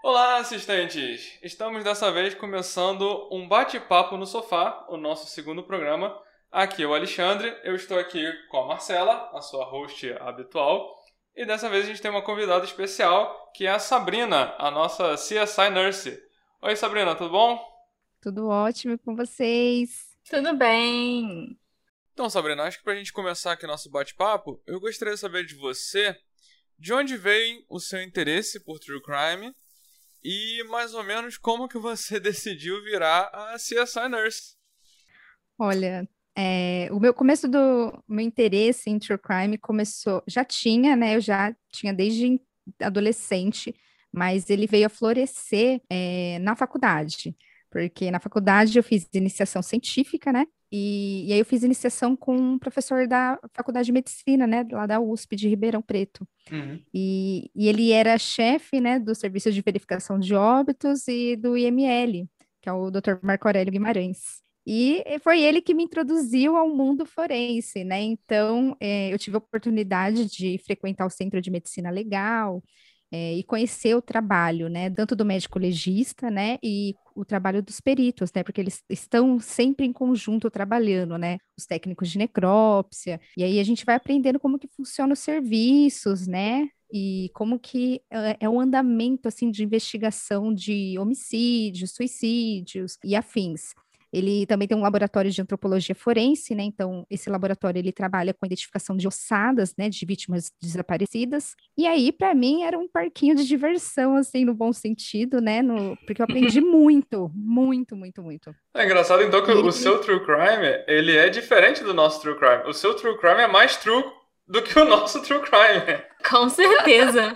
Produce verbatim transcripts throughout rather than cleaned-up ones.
Olá, assistentes! Estamos dessa vez começando um bate-papo no sofá, o nosso segundo programa. Aqui é o Alexandre, eu estou aqui com a Marcela, a sua host habitual. E dessa vez a gente tem uma convidada especial, que é a Sabrina, a nossa C S I Nurse. Oi, Sabrina, tudo bom? Tudo ótimo com vocês. Tudo bem. Então, Sabrina, acho que pra gente começar aqui nosso bate-papo, eu gostaria de saber de você de onde veio o seu interesse por True Crime e mais ou menos como que você decidiu virar a C S I Nurse. Olha, é, o meu começo do meu interesse em True Crime começou, já tinha, né? Eu já tinha desde adolescente, mas ele veio a florescer é, na faculdade, porque na faculdade eu fiz iniciação científica, né? E, e aí eu fiz iniciação com um professor da Faculdade de Medicina, né? Lá da U S P de Ribeirão Preto. Uhum. E, e ele era chefe, né, do Serviço de Verificação de Óbitos e do I M L, que é o doutor Marco Aurélio Guimarães. E foi ele que me introduziu ao mundo forense, né? Então, é, eu tive a oportunidade de frequentar o Centro de Medicina Legal, é, e conhecer o trabalho, né? Tanto do médico legista, né? E o trabalho dos peritos, né? Porque eles estão sempre em conjunto trabalhando, né? Os técnicos de necrópsia. E aí a gente vai aprendendo como que funcionam os serviços, né? E como que é, é o andamento, assim, de investigação de homicídios, suicídios e afins. Ele também tem um laboratório de antropologia forense, né? Então, esse laboratório ele trabalha com a identificação de ossadas, né, de vítimas desaparecidas. E aí, para mim, era um parquinho de diversão, assim, no bom sentido, né? No... Porque eu aprendi muito, muito, muito, muito. É engraçado então que E o ele seu True Crime, ele é diferente do nosso True Crime. O seu True Crime é mais true do que o nosso True Crime. Com certeza.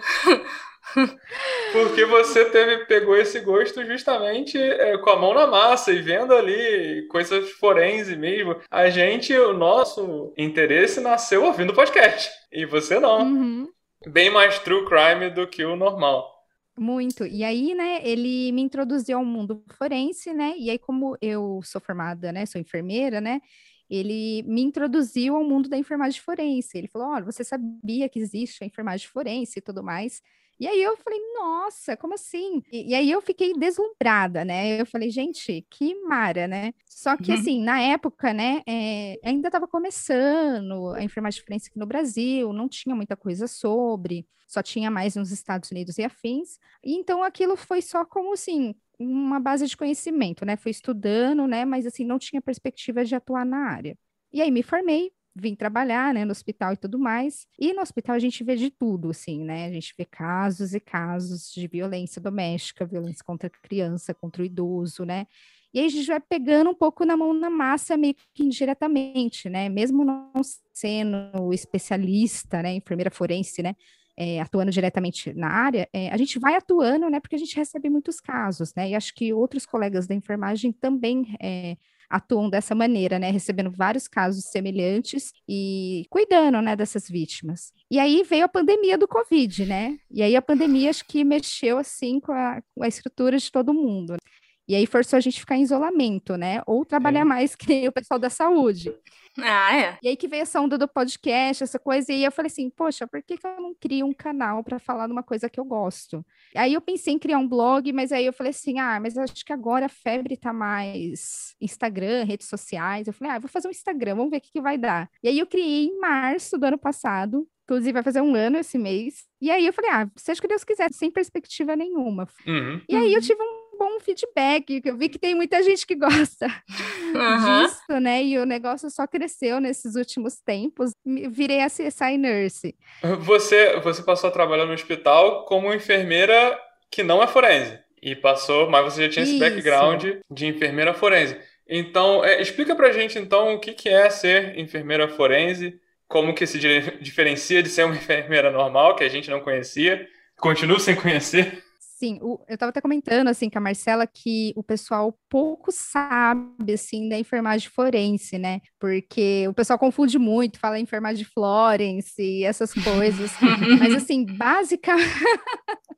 Porque você teve, pegou esse gosto justamente é, com a mão na massa e vendo ali coisas forense mesmo. A gente, o nosso interesse nasceu ouvindo podcast. E você não. Uhum. Bem mais true crime do que o normal. Muito. E aí, né, ele me introduziu ao mundo forense, né? E aí, como eu sou formada, né, sou enfermeira, né? Ele me introduziu ao mundo da enfermagem forense. Ele falou: olha, você sabia que existe a enfermagem forense e tudo mais. E aí eu falei, nossa, como assim? E, e aí eu fiquei deslumbrada, né? Eu falei, gente, que mara, né? Só que assim, na época, né, é, ainda estava começando a enfermagem forense aqui no Brasil, não tinha muita coisa sobre, só tinha mais nos Estados Unidos e afins. E então aquilo foi só como assim, uma base de conhecimento, né? Fui estudando, né? Mas assim, não tinha perspectiva de atuar na área. E aí me formei, vim trabalhar, né, no hospital e tudo mais. E no hospital a gente vê de tudo, assim, né? A gente vê casos e casos de violência doméstica, violência contra a criança, contra o idoso, né? E aí a gente vai pegando um pouco na mão na massa, meio que indiretamente, né? Mesmo não sendo especialista, né, enfermeira forense, né? É, atuando diretamente na área, é, a gente vai atuando, né, porque a gente recebe muitos casos, né, e acho que outros colegas da enfermagem também é, atuam dessa maneira, né, recebendo vários casos semelhantes e cuidando, né, dessas vítimas. E aí veio a pandemia do Covid, né, e aí a pandemia acho que mexeu, assim, com a, com a estrutura de todo mundo. E aí forçou a gente a ficar em isolamento, né, ou trabalhar Sim. mais que nem o pessoal da saúde. Ah, é? E aí que veio essa onda do podcast, essa coisa, e eu falei assim, poxa, por que que eu não crio um canal para falar de uma coisa que eu gosto? Aí eu pensei em criar um blog, mas aí eu falei assim, ah, mas eu acho que agora a febre tá mais Instagram, redes sociais. Eu falei, ah, eu vou fazer um Instagram, vamos ver o que que vai dar. E aí eu criei em março do ano passado, inclusive vai fazer um ano esse mês. E aí eu falei, ah, seja o que Deus quiser, sem perspectiva nenhuma. Uhum. E aí eu tive um bom feedback, que eu vi que tem muita gente que gosta Aham. disso, né? E o negócio só cresceu nesses últimos tempos. Me- Virei a C S I Nurse. Você, você passou a trabalhar no hospital como enfermeira que não é forense. E passou, mas você já tinha esse background Isso. de enfermeira forense. Então, é, explica pra gente então o que que é ser enfermeira forense, como que se di- diferencia de ser uma enfermeira normal, que a gente não conhecia, continua sem conhecer. Sim, o- eu estava até comentando assim com a Marcela que o pessoal pouco sabe assim da enfermagem forense, né? Porque o pessoal confunde muito, fala enfermagem Florence e essas coisas. Mas assim, básica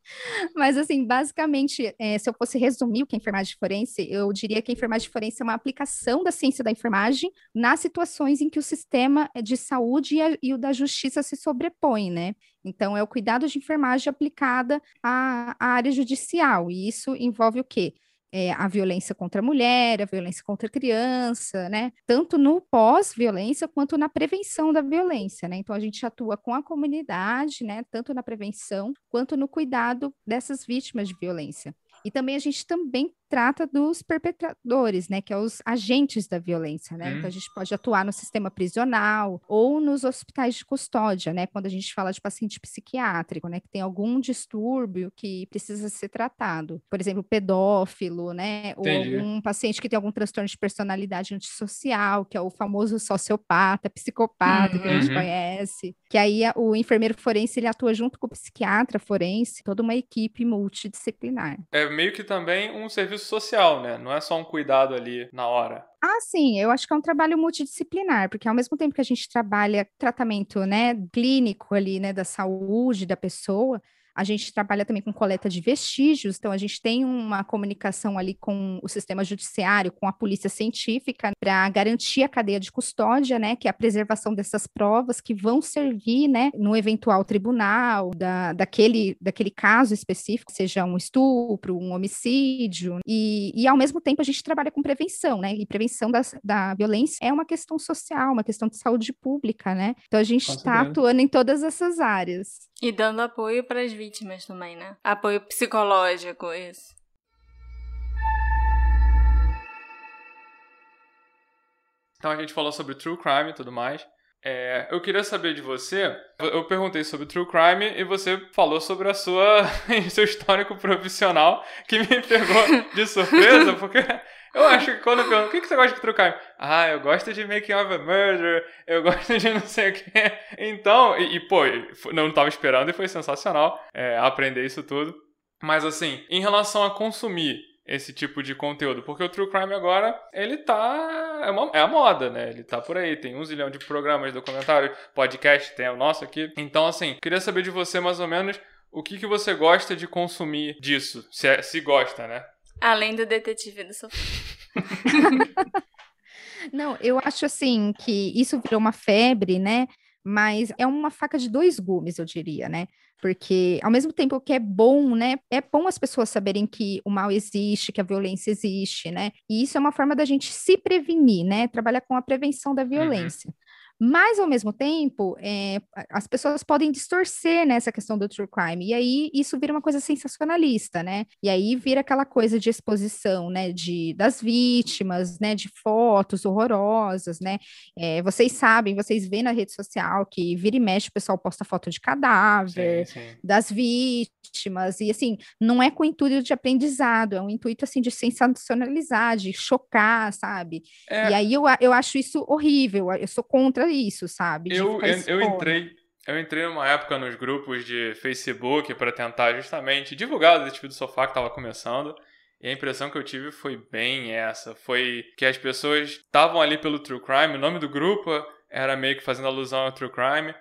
Mas, assim, basicamente, é, se eu fosse resumir o que é enfermagem forense, eu diria que a enfermagem forense é uma aplicação da ciência da enfermagem nas situações em que o sistema de saúde e, a, e o da justiça se sobrepõem, né? Então, é o cuidado de enfermagem aplicada à, à área judicial, e isso envolve o quê? É, a violência contra a mulher, a violência contra a criança, né? Tanto no pós-violência quanto na prevenção da violência, né? Então a gente atua com a comunidade, né? Tanto na prevenção quanto no cuidado dessas vítimas de violência. E também a gente também trata dos perpetradores, né, que é os agentes da violência, né? Hum. Então a gente pode atuar no sistema prisional ou nos hospitais de custódia, né, quando a gente fala de paciente psiquiátrico, né, que tem algum distúrbio que precisa ser tratado. Por exemplo, pedófilo, né, ou Entendi. algum paciente que tem algum transtorno de personalidade antissocial, que é o famoso sociopata, psicopata, que a gente Uhum. conhece. Que aí a- o enfermeiro forense, ele atua junto com o psiquiatra forense, toda uma equipe multidisciplinar. É meio que também um serviço social, né? Não é só um cuidado ali na hora. Ah, sim, eu acho que é um trabalho multidisciplinar, porque ao mesmo tempo que a gente trabalha tratamento, né, clínico ali, né, da saúde da pessoa, a gente trabalha também com coleta de vestígios, então a gente tem uma comunicação ali com o sistema judiciário, com a polícia científica, para garantir a cadeia de custódia, né, que é a preservação dessas provas que vão servir, né, no eventual tribunal da, daquele, daquele caso específico, seja um estupro, um homicídio, e, e ao mesmo tempo a gente trabalha com prevenção, né, e prevenção das, da violência é uma questão social, uma questão de saúde pública, né, então a gente Com está certeza. atuando em todas essas áreas. E dando apoio para as vítimas também, né? Apoio psicológico, isso. Então a gente falou sobre true crime e tudo mais. É, eu queria saber de você, eu perguntei sobre true crime e você falou sobre a sua seu histórico profissional, que me pegou de surpresa, porque eu acho que quando eu pergunto, o que que você gosta de true crime? Ah, eu gosto de Making of a Murder, eu gosto de não sei o quê. Então, e, e pô, não estava esperando e foi sensacional é, aprender isso tudo. Mas assim, em relação a consumir esse tipo de conteúdo, porque o True Crime agora, ele tá... É, uma, é a moda, né? Ele tá por aí, tem um zilhão de programas, documentários, podcast, tem o nosso aqui. Então, assim, queria saber de você, mais ou menos, o que, que você gosta de consumir disso, se, é, se gosta, né? Além do detetive do sofá. Não, eu acho assim que isso virou uma febre, né? Mas é uma faca de dois gumes, eu diria, né? Porque ao mesmo tempo que é bom, né? É bom as pessoas saberem que o mal existe, que a violência existe, né? E isso é uma forma da gente se prevenir, né? Trabalhar com a prevenção da violência. Uhum. Mas, ao mesmo tempo, é, as pessoas podem distorcer, né, essa questão do true crime, e aí isso vira uma coisa sensacionalista, né? E aí vira aquela coisa de exposição, né, de, das vítimas, né, de fotos horrorosas, né? É, vocês sabem, vocês veem na rede social que vira e mexe o pessoal posta foto de cadáver, sim, sim. das vítimas, e assim, não é com o intuito de aprendizado, é um intuito, assim, de sensacionalizar, de chocar, sabe? É... E aí eu, eu acho isso horrível, eu sou contra isso, sabe? Eu, eu, eu entrei eu entrei numa época nos grupos de Facebook para tentar justamente divulgar o Detetive do Sofá que estava começando, e a impressão que eu tive foi bem essa, foi que as pessoas estavam ali pelo True Crime, o nome do grupo era meio que fazendo alusão ao True Crime,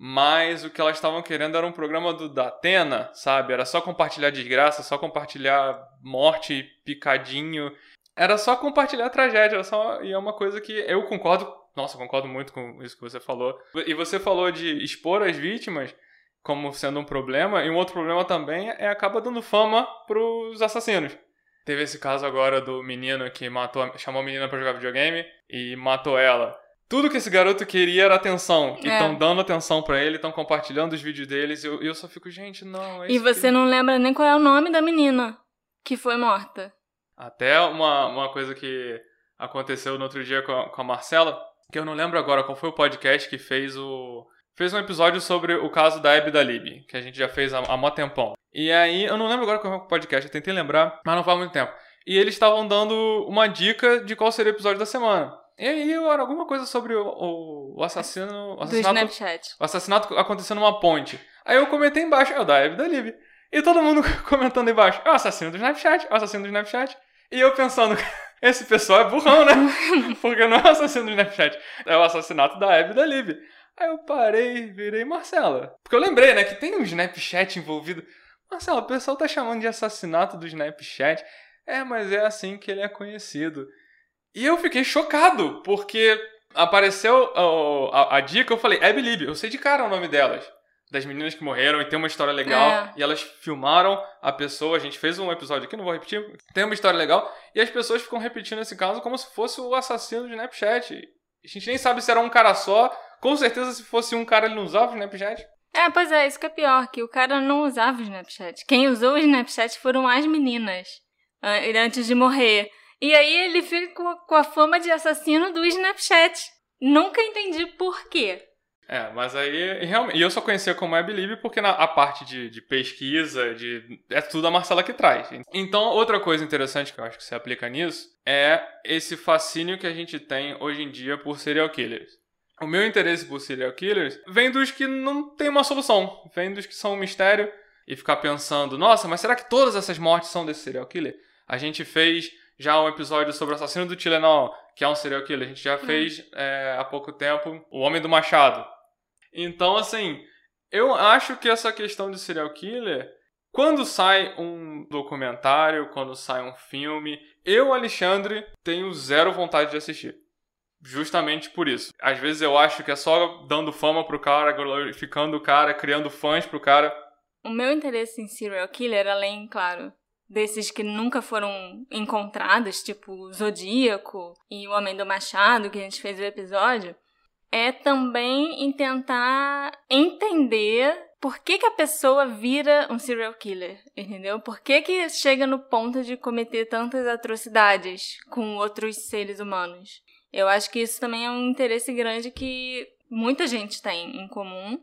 mas o que elas estavam querendo era um programa do Datena, sabe? Era só compartilhar desgraça, só compartilhar morte, picadinho, era só compartilhar a tragédia, era só... e é uma coisa que eu concordo. Nossa, eu concordo muito com isso que você falou. E você falou de expor as vítimas como sendo um problema, e um outro problema também é acaba dando fama pros assassinos. Teve esse caso agora do menino que matou, chamou a menina pra jogar videogame e matou ela. Tudo que esse garoto queria era atenção. E estão é. dando atenção pra ele, estão compartilhando os vídeos deles, e eu, eu só fico, gente, não... É e você que... não lembra nem qual é o nome da menina que foi morta. Até uma, uma coisa que aconteceu no outro dia com a, com a Marcela, que eu não lembro agora qual foi o podcast que fez o... Fez um episódio sobre o caso da Hebe Dalib, que a gente já fez há, há mó tempão. E aí, eu não lembro agora qual foi o podcast, eu tentei lembrar, mas não faz muito tempo. E eles estavam dando uma dica de qual seria o episódio da semana. E aí, era alguma coisa sobre o, o, o assassino... O assassinato, do Snapchat. O assassinato acontecendo numa ponte. Aí eu comentei embaixo, é o da Hebe Dalib. E todo mundo comentando embaixo, é o assassino do Snapchat, é o assassino do Snapchat. E eu pensando... Esse pessoal é burrão, né? Porque não é o assassino do Snapchat, é o assassinato da Hebe Dalib. Aí eu parei, virei Marcela. Porque eu lembrei, né, que tem um Snapchat envolvido. Marcelo, o pessoal tá chamando de assassinato do Snapchat. É, mas é assim que ele é conhecido. E eu fiquei chocado, porque apareceu a, a, a dica, eu falei, Abby Libby, eu sei de cara o nome delas. Das meninas que morreram e tem uma história legal. É. E elas filmaram a pessoa, a gente fez um episódio aqui, não vou repetir. Tem uma história legal. E as pessoas ficam repetindo esse caso como se fosse o assassino do Snapchat. A gente nem sabe se era um cara só. Com certeza, se fosse um cara, ele não usava o Snapchat. É, pois é, isso que é pior, que o cara não usava o Snapchat. Quem usou o Snapchat foram as meninas, antes de morrer. E aí ele fica com a fama de assassino do Snapchat. Nunca entendi por quê. É, mas aí, realmente, e eu só conhecia como Abby Libby porque na a parte de, de pesquisa, de, é tudo a Marcela que traz. Então, outra coisa interessante que eu acho que se aplica nisso é esse fascínio que a gente tem hoje em dia por serial killers. O meu interesse por serial killers vem dos que não tem uma solução, vem dos que são um mistério e ficar pensando, nossa, mas será que todas essas mortes são desse serial killer? A gente fez já um episódio sobre o assassino do Tilenol, que é um serial killer. A gente já fez hum. é, há pouco tempo o Homem do Machado. Então, assim, eu acho que essa questão de serial killer, quando sai um documentário, quando sai um filme, eu, Alexandre, tenho zero vontade de assistir. Justamente por isso. Às vezes eu acho que é só dando fama pro cara, glorificando o cara, criando fãs pro cara. O meu interesse em serial killer, além, claro, desses que nunca foram encontrados, tipo o Zodíaco e o Homem do Machado, que a gente fez o episódio, é também em tentar entender por que que a pessoa vira um serial killer, entendeu? Por que que chega no ponto de cometer tantas atrocidades com outros seres humanos. Eu acho que isso também é um interesse grande que muita gente tem em comum,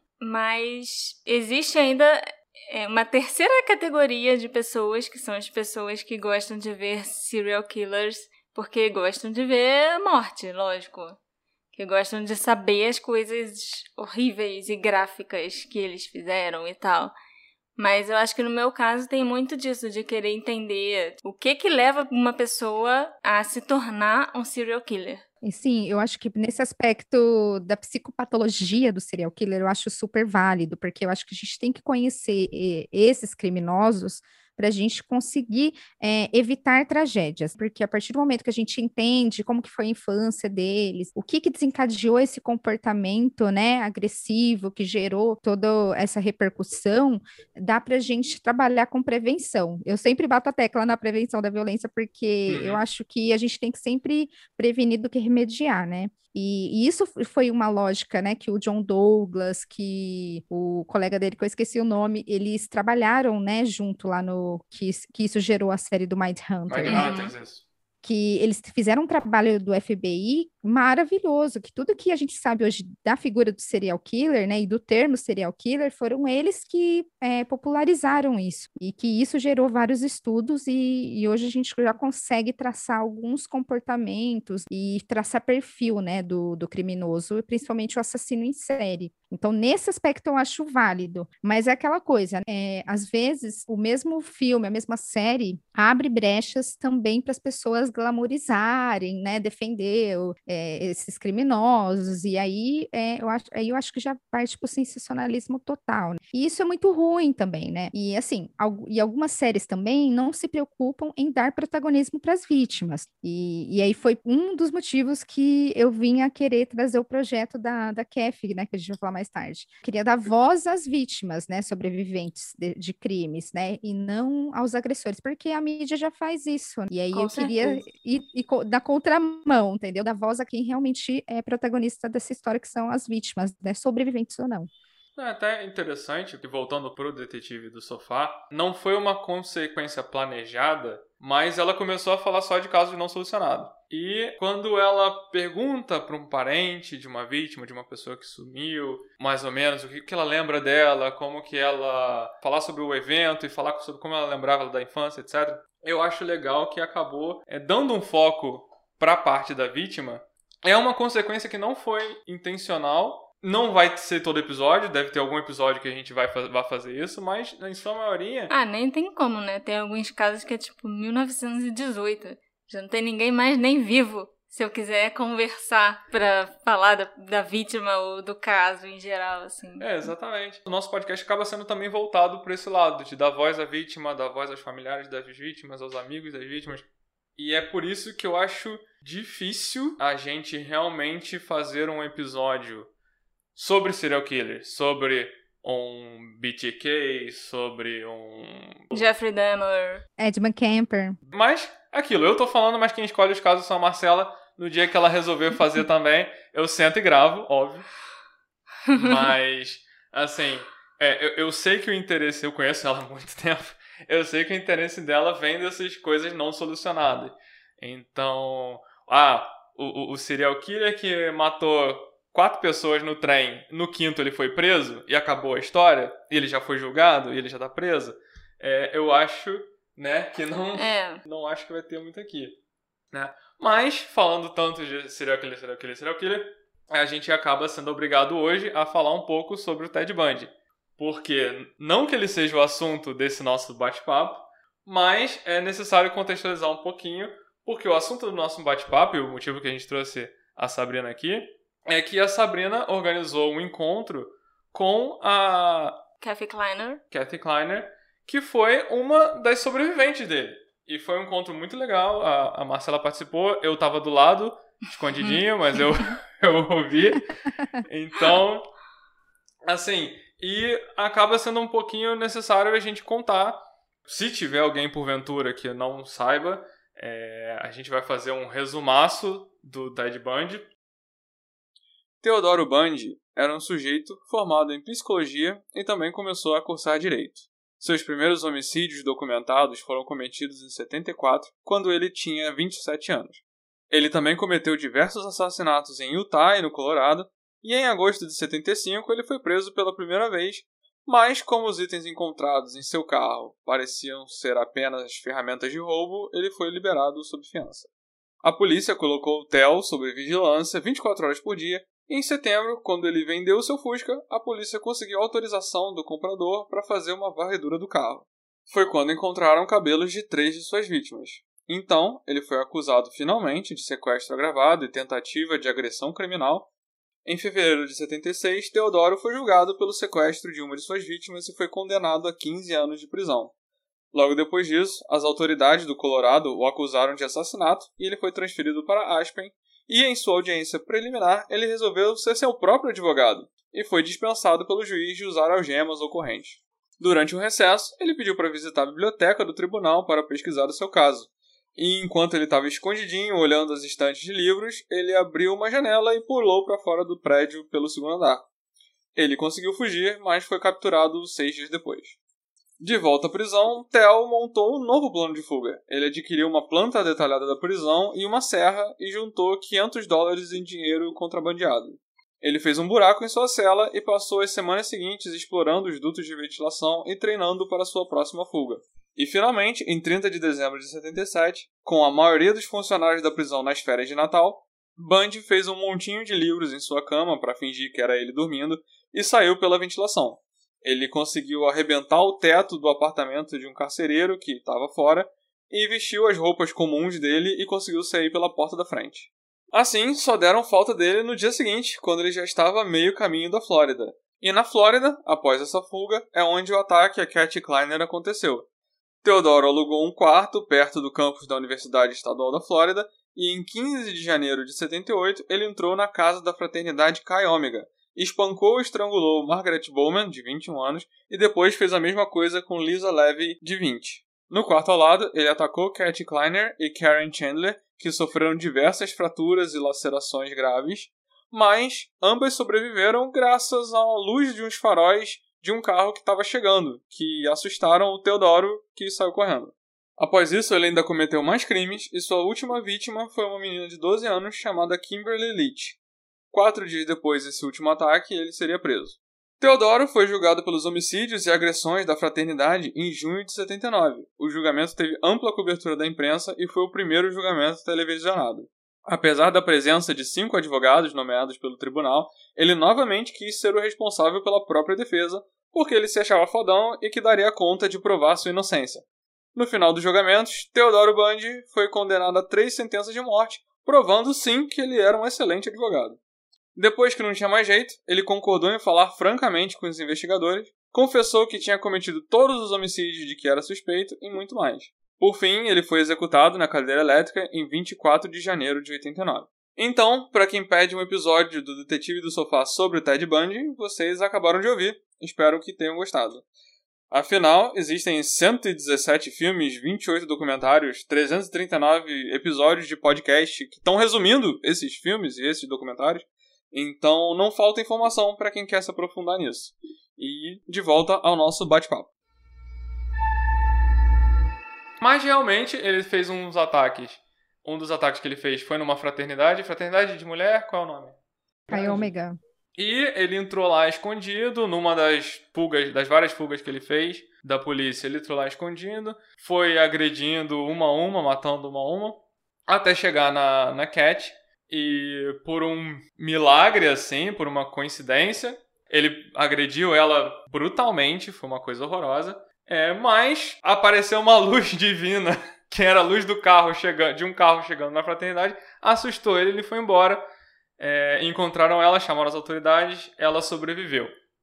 mas existe ainda uma terceira categoria de pessoas, que são as pessoas que gostam de ver serial killers porque gostam de ver morte, lógico. Que gostam de saber as coisas horríveis e gráficas que eles fizeram e tal. Mas eu acho que no meu caso tem muito disso, de querer entender o que que leva uma pessoa a se tornar um serial killer. E sim, eu acho que nesse aspecto da psicopatologia do serial killer, eu acho super válido, porque eu acho que a gente tem que conhecer eh, esses criminosos para a gente conseguir é, evitar tragédias, porque a partir do momento que a gente entende como que foi a infância deles, o que que desencadeou esse comportamento, né, agressivo, que gerou toda essa repercussão, dá para a gente trabalhar com prevenção. Eu sempre bato a tecla na prevenção da violência, porque uhum. eu acho que a gente tem que sempre prevenir do que remediar, né? E, e isso foi uma lógica, né, que o John Douglas, que o colega dele, que eu esqueci o nome, eles trabalharam, né, junto lá no, que, que isso gerou a série do Mindhunter. Mindhunter, isso. Que eles fizeram um trabalho do F B I maravilhoso, que tudo que a gente sabe hoje da figura do serial killer, né, e do termo serial killer, foram eles que é, popularizaram isso, e que isso gerou vários estudos, e, e hoje a gente já consegue traçar alguns comportamentos e traçar perfil, né, do, do criminoso, principalmente o assassino em série. Então, nesse aspecto eu acho válido, mas é aquela coisa, é, às vezes o mesmo filme, a mesma série, abre brechas também para as pessoas glamorizarem, né, defender é, esses criminosos, e aí, é, eu acho, aí eu acho que já parte para o sensacionalismo total, né? E isso é muito ruim também, né? E assim, e algumas séries também não se preocupam em dar protagonismo para as vítimas, e, e aí foi um dos motivos que eu vim a querer trazer o projeto da, da C E F, né, que a gente vai falar mais tarde. Queria dar voz às vítimas, né, sobreviventes de, de crimes, né, e não aos agressores, porque a mídia já faz isso, e aí Com eu certeza. queria ir, ir da contramão, entendeu? Dar voz a quem realmente é protagonista dessa história, que são as vítimas, né, sobreviventes ou não. É até interessante que, voltando pro Detetive do Sofá, não foi uma consequência planejada, mas ela começou a falar só de casos não solucionados. E quando ela pergunta para um parente de uma vítima, de uma pessoa que sumiu, mais ou menos, o que, que ela lembra dela, como que ela... falar sobre o evento e falar sobre como ela lembrava da infância, etcétera. Eu acho legal que acabou é, dando um foco para a parte da vítima. É uma consequência que não foi intencional. Não vai ser todo episódio, deve ter algum episódio que a gente vai, fa- vai fazer isso, mas em sua maioria... Ah, nem tem como, né? Tem alguns casos que é tipo mil novecentos e dezoito. Já não tem ninguém mais nem vivo. Se eu quiser conversar pra falar da, da vítima ou do caso em geral, assim. É, exatamente. O nosso podcast acaba sendo também voltado para esse lado, de dar voz à vítima, dar voz aos familiares das vítimas, aos amigos das vítimas. E é por isso que eu acho difícil a gente realmente fazer um episódio sobre serial killers, sobre um B T K, sobre um... Jeffrey Dahmer. Ed McCamper. Mas, aquilo, eu tô falando, mas quem escolhe os casos são a Marcela. No dia que ela resolver fazer também, eu sento e gravo, óbvio. Mas, assim, é, eu, eu sei que o interesse... Eu conheço ela há muito tempo. Eu sei que o interesse dela vem dessas coisas não solucionadas. Então, ah, o, o, o serial killer que matou quatro pessoas no trem, no quinto ele foi preso e acabou a história, e ele já foi julgado e ele já tá preso, é, eu acho, né, que não, é. não acho que vai ter muito aqui, né? Mas, falando tanto de serial killer, serial killer, serial killer, a gente acaba sendo obrigado hoje a falar um pouco sobre o Ted Bundy. Porque, não que ele seja o assunto desse nosso bate-papo, mas é necessário contextualizar um pouquinho, porque o assunto do nosso bate-papo, e o motivo que a gente trouxe a Sabrina aqui, é que a Sabrina organizou um encontro com a Kathy Kleiner. Kathy Kleiner, que foi uma das sobreviventes dele. E foi um encontro muito legal, a, a Marcela participou, eu tava do lado, escondidinho, mas eu, eu ouvi. Então, assim, e acaba sendo um pouquinho necessário a gente contar. Se tiver alguém porventura que não saiba, é, a gente vai fazer um resumaço do Ted Bundy. Theodore Bundy era um sujeito formado em psicologia e também começou a cursar direito. Seus primeiros homicídios documentados foram cometidos em setenta e quatro, quando ele tinha vinte e sete anos. Ele também cometeu diversos assassinatos em Utah e no Colorado, e em agosto de setenta e cinco ele foi preso pela primeira vez, mas como os itens encontrados em seu carro pareciam ser apenas ferramentas de roubo, ele foi liberado sob fiança. A polícia colocou o Theo sob vigilância vinte e quatro horas por dia, e em setembro, quando ele vendeu seu Fusca, a polícia conseguiu autorização do comprador para fazer uma varredura do carro. Foi quando encontraram cabelos de três de suas vítimas. Então, ele foi acusado finalmente de sequestro agravado e tentativa de agressão criminal. Em fevereiro de setenta e seis, Teodoro foi julgado pelo sequestro de uma de suas vítimas e foi condenado a quinze anos de prisão. Logo depois disso, as autoridades do Colorado o acusaram de assassinato e ele foi transferido para Aspen, e em sua audiência preliminar ele resolveu ser seu próprio advogado e foi dispensado pelo juiz de usar algemas ou correntes. Durante um recesso, ele pediu para visitar a biblioteca do tribunal para pesquisar o seu caso. E enquanto ele estava escondidinho olhando as estantes de livros, ele abriu uma janela e pulou para fora do prédio pelo segundo andar. Ele conseguiu fugir, mas foi capturado seis dias depois. De volta à prisão, Theo montou um novo plano de fuga. Ele adquiriu uma planta detalhada da prisão e uma serra e juntou quinhentos dólares em dinheiro contrabandeado. Ele fez um buraco em sua cela e passou as semanas seguintes explorando os dutos de ventilação e treinando para sua próxima fuga. E finalmente, em trinta de dezembro de setenta e sete, com a maioria dos funcionários da prisão nas férias de Natal, Bundy fez um montinho de livros em sua cama para fingir que era ele dormindo e saiu pela ventilação. Ele conseguiu arrebentar o teto do apartamento de um carcereiro que estava fora e vestiu as roupas comuns dele e conseguiu sair pela porta da frente. Assim, só deram falta dele no dia seguinte, quando ele já estava a meio caminho da Flórida. E na Flórida, após essa fuga, é onde o ataque a Kathy Kleiner aconteceu. Teodoro alugou um quarto perto do campus da Universidade Estadual da Flórida e em quinze de janeiro de setenta e oito ele entrou na casa da fraternidade Chi Omega, espancou e estrangulou Margaret Bowman, de vinte e um anos, e depois fez a mesma coisa com Lisa Levy, de vinte. No quarto ao lado, ele atacou Kathy Kleiner e Karen Chandler, que sofreram diversas fraturas e lacerações graves, mas ambas sobreviveram graças à luz de uns faróis de um carro que estava chegando, que assustaram o Teodoro, que saiu correndo. Após isso, ele ainda cometeu mais crimes, e sua última vítima foi uma menina de doze anos chamada Kimberly Leach. Quatro dias depois desse último ataque, ele seria preso. Teodoro foi julgado pelos homicídios e agressões da fraternidade em junho de setenta e nove. O julgamento teve ampla cobertura da imprensa e foi o primeiro julgamento televisionado. Apesar da presença de cinco advogados nomeados pelo tribunal, ele novamente quis ser o responsável pela própria defesa, porque ele se achava fodão e que daria conta de provar sua inocência. No final dos julgamentos, Theodore Bundy foi condenado a três sentenças de morte provando sim que ele era um excelente advogado. Depois que não tinha mais jeito, ele concordou em falar francamente com os investigadores, confessou que tinha cometido todos os homicídios de que era suspeito e muito mais. Por fim, ele foi executado na cadeira elétrica em vinte e quatro de janeiro de oitenta e nove. Então, para quem pede um episódio do Detetive do Sofá sobre o Ted Bundy, vocês acabaram de ouvir. Espero que tenham gostado. Afinal, existem cento e dezessete filmes, vinte e oito documentários, trezentos e trinta e nove episódios de podcast que estão resumindo esses filmes e esses documentários. Então, não falta informação para quem quer se aprofundar nisso. E de volta ao nosso bate-papo. Mas realmente ele fez uns ataques. Um dos ataques que ele fez foi numa fraternidade. Fraternidade de mulher? Qual é o nome? Pi Omega. E ele entrou lá escondido, numa das fugas, das várias fugas que ele fez da polícia. Ele entrou lá escondido, foi agredindo uma a uma, matando uma a uma, até chegar na, na Cat. E por um milagre, assim, por uma coincidência, ele agrediu ela brutalmente, foi uma coisa horrorosa. É, mas apareceu uma luz divina, que era a luz do carro chegando, de um carro chegando na fraternidade, assustou ele, ele foi embora. É, encontraram ela, chamaram as autoridades, ela sobreviveu.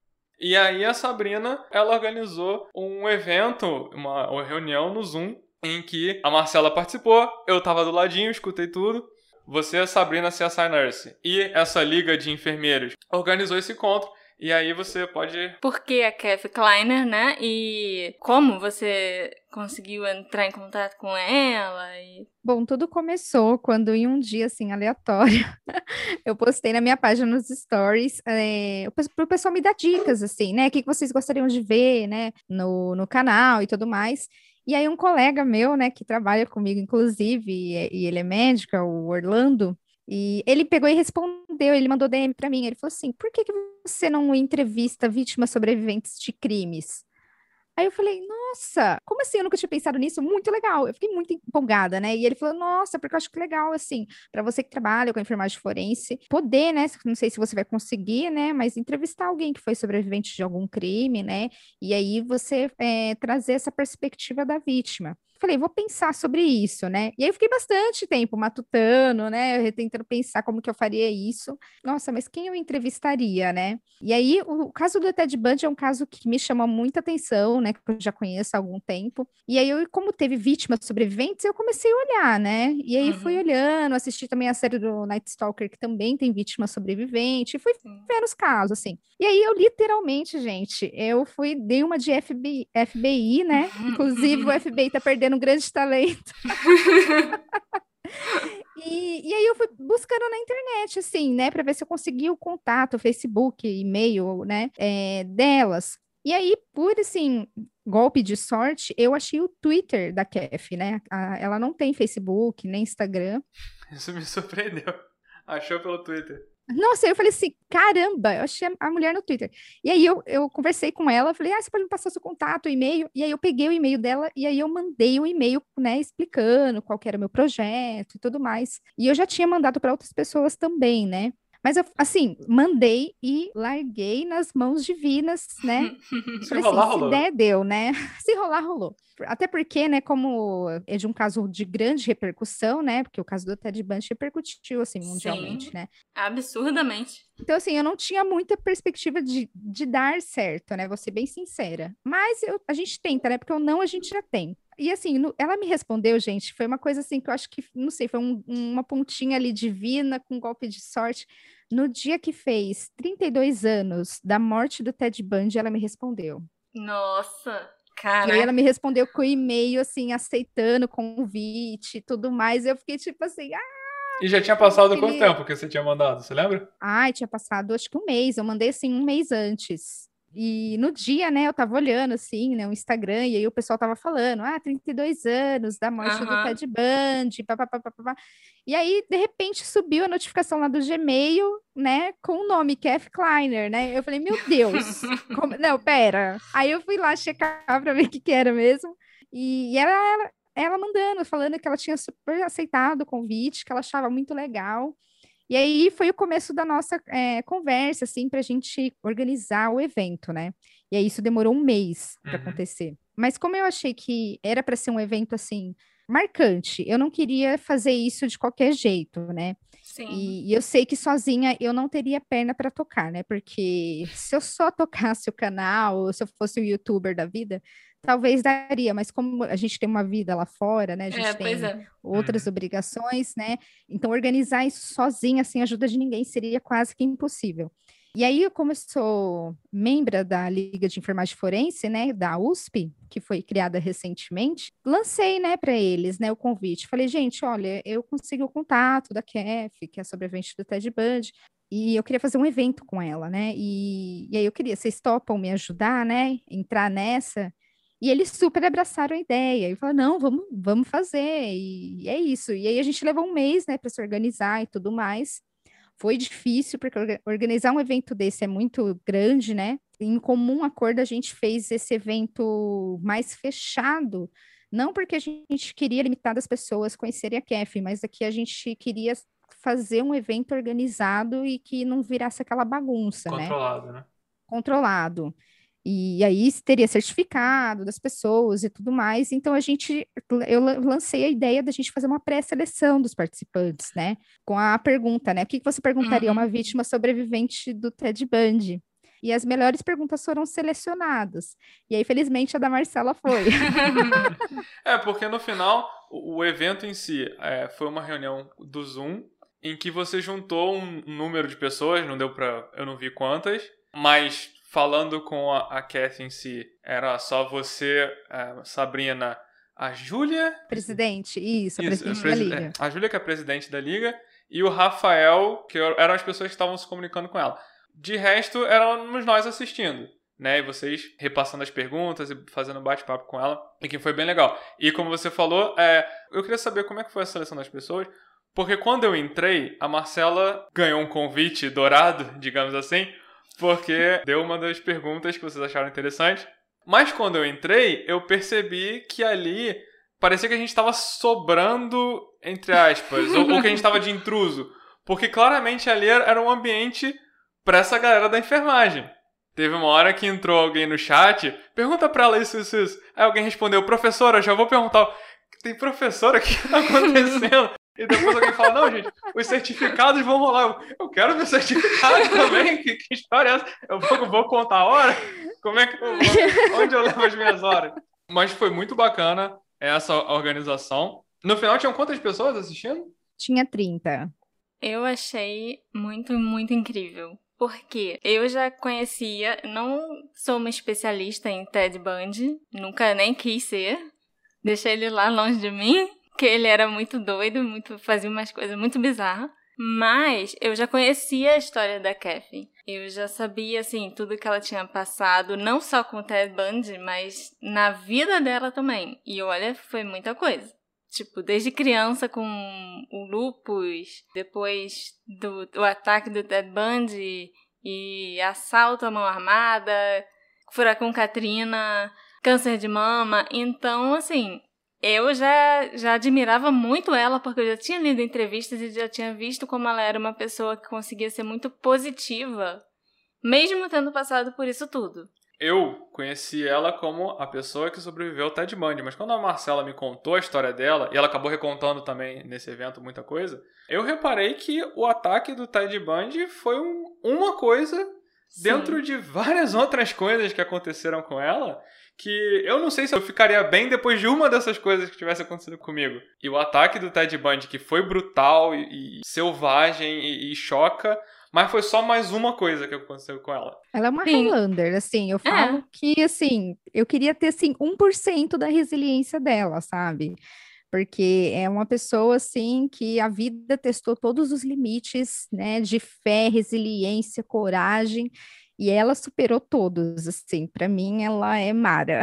E aí a Sabrina, ela organizou um evento, uma, uma reunião no Zoom, em que a Marcela participou, eu tava do ladinho, escutei tudo. Você, a Sabrina, C S I Nurse e essa liga de enfermeiros organizou esse encontro. E aí você pode... Por que a Kathy Kleiner, né? E como você conseguiu entrar em contato com ela? E... Bom, tudo começou quando em um dia, assim, aleatório, eu postei na minha página nos stories, é, para o pessoal me dar dicas, assim, né? O que vocês gostariam de ver, né? No, no canal e tudo mais. E aí um colega meu, né, que trabalha comigo, inclusive, e, e ele é médico, é o Orlando, e ele pegou e respondeu, ele mandou D M para mim, ele falou assim, por que que você não entrevista vítimas sobreviventes de crimes? Aí eu falei, nossa, como assim? Eu nunca tinha pensado nisso, muito legal. Eu fiquei muito empolgada, né? E ele falou, nossa, porque eu acho que legal, assim, para você que trabalha com a enfermagem forense, poder, né? Não sei se você vai conseguir, né? Mas entrevistar alguém que foi sobrevivente de algum crime, né? E aí você é, trazer essa perspectiva da vítima. Falei, vou pensar sobre isso, né? E aí eu fiquei bastante tempo matutando, né? Tentando pensar como que eu faria isso. Nossa, mas quem eu entrevistaria, né? E aí o caso do Ted Bundy é um caso que me chama muita atenção, né? Que eu já conheço há algum tempo. E aí, eu, como teve vítimas sobreviventes, eu comecei a olhar, né? E aí uhum. fui olhando, assisti também a série do Night Stalker, que também tem vítima sobrevivente, e fui vendo os casos, assim. E aí eu literalmente, gente, eu fui, dei uma de F B I, F B I, né? Inclusive o F B I tá perdendo um grande talento. E, e aí eu fui buscando na internet, assim, né, para ver se eu conseguia o contato, Facebook, e-mail, né, é, delas. E aí, por, assim, golpe de sorte, eu achei o Twitter da Kathy, né, a, ela não tem Facebook, nem Instagram. Isso me surpreendeu. Achou pelo Twitter. Nossa, eu falei assim, caramba, eu achei a mulher no Twitter. E aí eu, eu conversei com ela, falei, ah, você pode me passar seu contato, o e-mail? E aí eu peguei o e-mail dela e aí eu mandei o e-mail, né, explicando qual que era o meu projeto e tudo mais. E eu já tinha mandado para outras pessoas também, né? Mas, eu, assim, mandei e larguei nas mãos divinas, né? Se Falei rolar, assim, rolou. Se der, deu, né? Se rolar, rolou. Até porque, né, como é de um caso de grande repercussão, né? Porque o caso do Ted Bundy repercutiu, assim, mundialmente, Sim, né? Absurdamente. Então, assim, eu não tinha muita perspectiva de, de dar certo, né? Vou ser bem sincera. Mas eu, a gente tenta, né? Porque o não a gente já tem. E assim, no, ela me respondeu, gente, foi uma coisa assim que eu acho que, não sei, foi um, uma pontinha ali divina, com um golpe de sorte. No dia que fez trinta e dois anos da morte do Ted Bundy, ela me respondeu. Nossa, cara. E aí ela me respondeu com e-mail, assim, aceitando convite e tudo mais. Eu fiquei tipo assim, ah! E já tinha passado quanto tempo que você tinha mandado, você lembra? Ai, tinha passado acho que um mês, eu mandei assim um mês antes. E no dia, né, eu tava olhando assim, né, o Instagram, e aí o pessoal tava falando, ah, trinta e dois anos da morte uhum. do Ted Bundy, papapá. E aí, de repente, subiu a notificação lá do Gmail, né, com o nome Kathy Kleiner, né? Eu falei, meu Deus, como... não, pera. Aí eu fui lá checar pra ver o que que era mesmo, e, e ela, ela, ela mandando, falando que ela tinha super aceitado o convite, que ela achava muito legal. E aí foi o começo da nossa é, conversa, assim, para a gente organizar o evento, né? E aí isso demorou um mês para uhum. acontecer. Mas como eu achei que era para ser um evento, assim, marcante. Eu não queria fazer isso de qualquer jeito, né? Sim. E, e eu sei que sozinha eu não teria perna para tocar, né? Porque se eu só tocasse o canal, ou se eu fosse um youtuber da vida, talvez daria, mas como a gente tem uma vida lá fora, né? A gente É, pois tem é. outras Uhum. obrigações, né? Então, organizar isso sozinha, sem ajuda de ninguém, seria quase que impossível. E aí, como eu sou membro da Liga de Enfermagem Forense, né, da U S P, que foi criada recentemente, lancei, né, para eles, né, o convite. Falei, gente, olha, eu consegui o contato da K E F, que é a sobrevivente do Ted Bundy, e eu queria fazer um evento com ela, né, e, e aí eu queria, vocês topam me ajudar, né, entrar nessa? E eles super abraçaram a ideia, e falaram, não, vamos, vamos fazer, e, e é isso. E aí a gente levou um mês, né, para se organizar e tudo mais. Foi difícil, porque organizar um evento desse é muito grande, né? Em comum acordo, a gente fez esse evento mais fechado, não porque a gente queria limitar as pessoas conhecerem a K E F, mas é que a gente queria fazer um evento organizado e que não virasse aquela bagunça, né? Controlado, né? Controlado. E aí teria certificado das pessoas e tudo mais. Então a gente, eu lancei a ideia da gente fazer uma pré-seleção dos participantes, né? Com a pergunta, né? O que você perguntaria a uma Uhum. vítima sobrevivente do Ted Bundy? E as melhores perguntas foram selecionadas. E aí, felizmente, a da Marcela foi. É, porque no final, o, o evento em si é, foi uma reunião do Zoom em que você juntou um número de pessoas, não deu pra... eu não vi quantas, mas falando com a, a Kathy em si, era só você, a Sabrina, a Júlia... Presidente, isso, a Isso, presidente a, da presi- Liga. é, a Júlia, que é a presidente da Liga, e o Rafael, que eram as pessoas que estavam se comunicando com ela. De resto, éramos nós assistindo, né? E vocês repassando as perguntas e fazendo bate-papo com ela, e que foi bem legal. E como você falou, é, eu queria saber como é que foi a seleção das pessoas, porque quando eu entrei, a Marcela ganhou um convite dourado, digamos assim, porque deu uma das perguntas que vocês acharam interessante. Mas quando eu entrei, eu percebi que ali parecia que a gente estava sobrando, entre aspas, ou, ou que a gente estava de intruso. Porque claramente ali era, era um ambiente para essa galera da enfermagem. Teve uma hora que entrou alguém no chat, pergunta pra ela isso, isso, isso. Aí alguém respondeu, professora, já vou perguntar, tem professora, o que tá acontecendo? E depois alguém fala, não, gente, os certificados vão rolar. Eu, eu quero meu certificado também, que, que história é essa? Eu vou, vou contar a hora? Como é que eu vou? Onde eu levo as minhas horas? Mas foi muito bacana essa organização. No final, tinham quantas pessoas assistindo? Tinha trinta. Eu achei muito, muito incrível. Porque eu já conhecia, não sou uma especialista em Ted Bundy, nunca nem quis ser. Deixei ele lá longe de mim, que ele era muito doido, muito, fazia umas coisas muito bizarras. Mas eu já conhecia a história da Kathy. Eu já sabia, assim, tudo que ela tinha passado, não só com o Ted Bundy, mas na vida dela também. E olha, foi muita coisa. Tipo, desde criança com o lupus, depois do, do ataque do Ted Bundy e assalto à mão armada, furacão Katrina, câncer de mama. Então, assim, eu já, já admirava muito ela porque eu já tinha lido entrevistas e já tinha visto como ela era uma pessoa que conseguia ser muito positiva, mesmo tendo passado por isso tudo. Eu conheci ela como a pessoa que sobreviveu ao Ted Bundy, mas quando a Marcela me contou a história dela, e ela acabou recontando também nesse evento muita coisa, eu reparei que o ataque do Ted Bundy foi um, uma coisa dentro Sim. de várias outras coisas que aconteceram com ela, que eu não sei se eu ficaria bem depois de uma dessas coisas que tivesse acontecido comigo. E o ataque do Ted Bundy, que foi brutal e, e selvagem e, e choca, mas foi só mais uma coisa que aconteceu com ela. Ela é uma Sim. Highlander, assim, eu falo É. que, assim, eu queria ter, assim, um por cento da resiliência dela, sabe? Porque é uma pessoa, assim, que a vida testou todos os limites, né, de fé, resiliência, coragem, e ela superou todos, assim, para mim ela é Mara.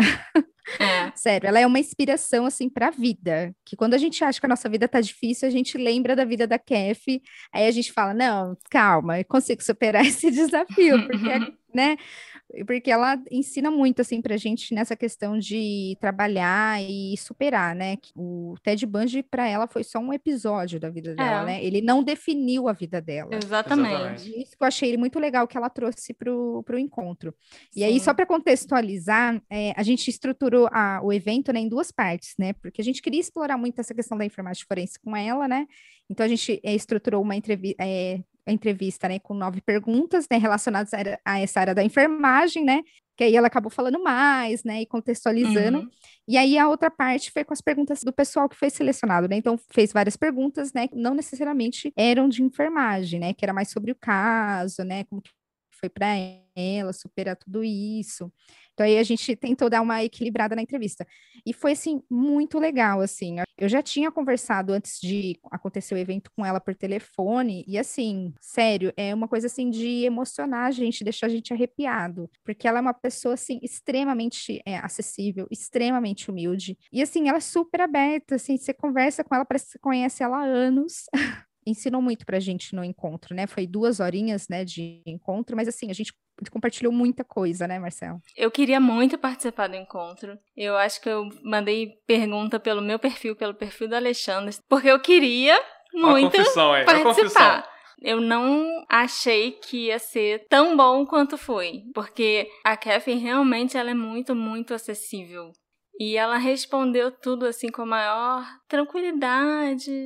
É. Sério, ela é uma inspiração, assim, para a vida. Que quando a gente acha que a nossa vida tá difícil, a gente lembra da vida da Kathy, aí a gente fala, não, calma, eu consigo superar esse desafio, porque, né, porque ela ensina muito, assim, pra gente nessa questão de trabalhar e superar, né? O Ted Bundy, pra ela, foi só um episódio da vida dela, É. né? Ele não definiu a vida dela. Exatamente. Exatamente. Isso que eu achei muito legal que ela trouxe pro, pro encontro. E aí, Sim. só para contextualizar, é, a gente estruturou a, o evento, né, em duas partes, né? Porque a gente queria explorar muito essa questão da enfermagem forense com ela, né? Então, a gente é, estruturou uma entrevista, é, a entrevista, né, com nove perguntas, né, relacionadas a, a essa área da enfermagem, né? Que aí ela acabou falando mais, né, e contextualizando. Uhum. E aí a outra parte foi com as perguntas do pessoal que foi selecionado, né? Então fez várias perguntas, né, que não necessariamente eram de enfermagem, né, que era mais sobre o caso, né, como que foi para ela superar tudo isso. Então aí a gente tentou dar uma equilibrada na entrevista. E foi, assim, muito legal, assim. Eu já tinha conversado antes de acontecer o evento com ela por telefone, e assim, sério, é uma coisa, assim, de emocionar a gente, deixar a gente arrepiado. Porque ela é uma pessoa, assim, extremamente é, acessível, extremamente humilde. E, assim, ela é super aberta, assim, você conversa com ela, parece que você conhece ela há anos. Ensinou muito pra gente no encontro, né? Foi duas horinhas, né, de encontro, mas assim, a gente compartilhou muita coisa, né, Marcelo? Eu queria muito participar do encontro. Eu acho que eu mandei pergunta pelo meu perfil, pelo perfil do Alexandre, porque eu queria muito aí, participar. Eu não achei que ia ser tão bom quanto foi, porque a Kathy realmente ela é muito, muito acessível. E ela respondeu tudo assim com a maior tranquilidade.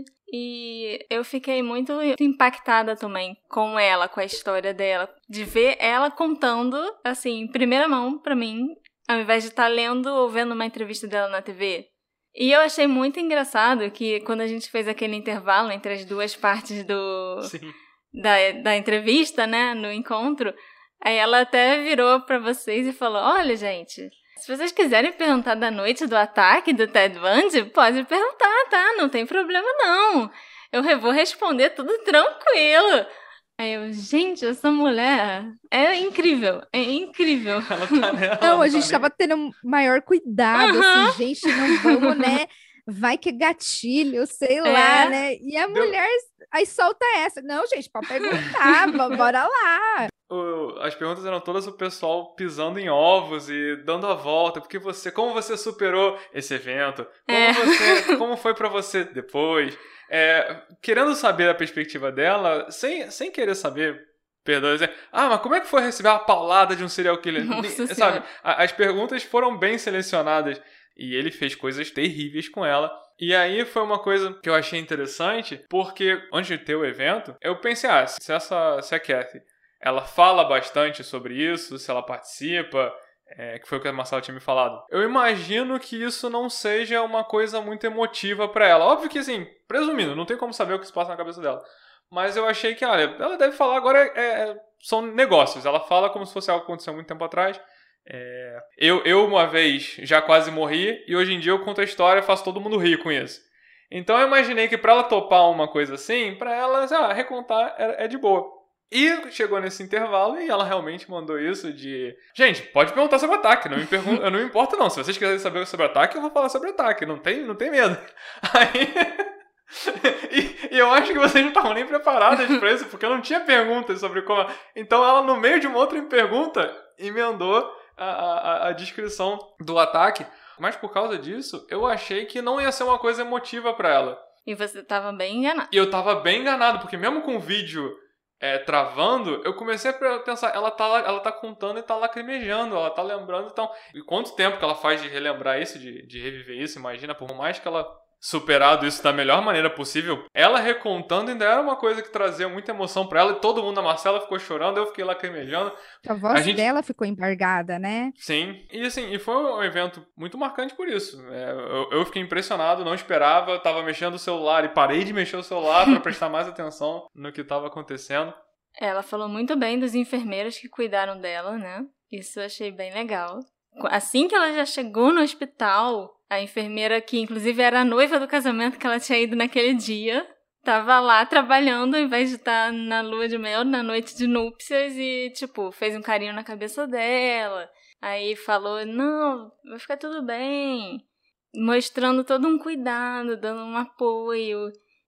E eu fiquei muito impactada também com ela, com a história dela. De ver ela contando, assim, em primeira mão pra mim, ao invés de estar lendo ou vendo uma entrevista dela na T V. E eu achei muito engraçado que quando a gente fez aquele intervalo entre as duas partes do da, da entrevista, né, no encontro, aí ela até virou pra vocês e falou, olha, gente... Se vocês quiserem perguntar da noite do ataque do Ted Bundy, pode perguntar, tá? Não tem problema, não. Eu vou responder tudo tranquilo. Aí eu, gente, essa mulher é incrível, é incrível. Ela tá nela, não, a tá gente ali. tava tendo maior cuidado, Uhum. assim, gente, não vamos, né? Vai que gatilho, sei É. lá, né? E a Deu... mulher aí solta essa. Não, gente, pode perguntar, bora lá. O, as perguntas eram todas o pessoal pisando em ovos e dando a volta, porque você, como você superou esse evento? Como, É. você, como foi pra você depois? É, querendo saber a perspectiva dela, sem, sem querer saber, perdão, dizer, ah, mas como é que foi receber a paulada de um serial killer? Nossa Sabe, a, as perguntas foram bem selecionadas e ele fez coisas terríveis com ela. E aí foi uma coisa que eu achei interessante, porque antes de ter o evento, eu pensei, ah, se, essa, se a Kathy ela fala bastante sobre isso, se ela participa, é, que foi o que a Marcela tinha me falado. Eu imagino que isso não seja uma coisa muito emotiva pra ela. Óbvio que, assim, presumindo, não tem como saber o que se passa na cabeça dela. Mas eu achei que, olha, ela deve falar agora, é, é, são negócios. Ela fala como se fosse algo que aconteceu muito tempo atrás. É, eu, eu, uma vez, já quase morri, e hoje em dia eu conto a história e faço todo mundo rir com isso. Então eu imaginei que pra ela topar uma coisa assim, pra ela, ah, recontar é, é de boa. E chegou nesse intervalo e ela realmente mandou isso de... Gente, pode perguntar sobre o ataque, não me pergun- eu não me importo não. Se vocês quiserem saber sobre o ataque, eu vou falar sobre o ataque. Não tem, não tem medo. Aí... e, e eu acho que vocês não estavam nem preparadas pra isso, porque eu não tinha perguntas sobre como... Então ela, no meio de uma outra pergunta, emendou a, a, a descrição do ataque. Mas por causa disso, eu achei que não ia ser uma coisa emotiva pra ela. E você tava bem enganado. E eu tava bem enganado, porque mesmo com o vídeo... É, travando, eu comecei a pensar, ela tá, ela tá contando e tá lacrimejando, ela tá lembrando, então... E quanto tempo que ela faz de relembrar isso, de, de reviver isso, imagina, por mais que ela superado isso da melhor maneira possível, ela recontando ainda era uma coisa que trazia muita emoção pra ela, e todo mundo, a Marcela ficou chorando, eu fiquei lacrimejando. A voz a gente... dela ficou embargada, né? Sim, e assim, e foi um evento muito marcante por isso. É, eu, eu fiquei impressionado, não esperava, eu tava mexendo o celular e parei de mexer o celular pra prestar mais atenção no que tava acontecendo. Ela falou muito bem dos enfermeiros que cuidaram dela, né? Isso eu achei bem legal. Assim que ela já chegou no hospital, a enfermeira, que inclusive era a noiva do casamento que ela tinha ido naquele dia, tava lá trabalhando ao invés de estar na lua de mel, na noite de núpcias, e, tipo, fez um carinho na cabeça dela. Aí falou, não, vai ficar tudo bem. Mostrando todo um cuidado, dando um apoio.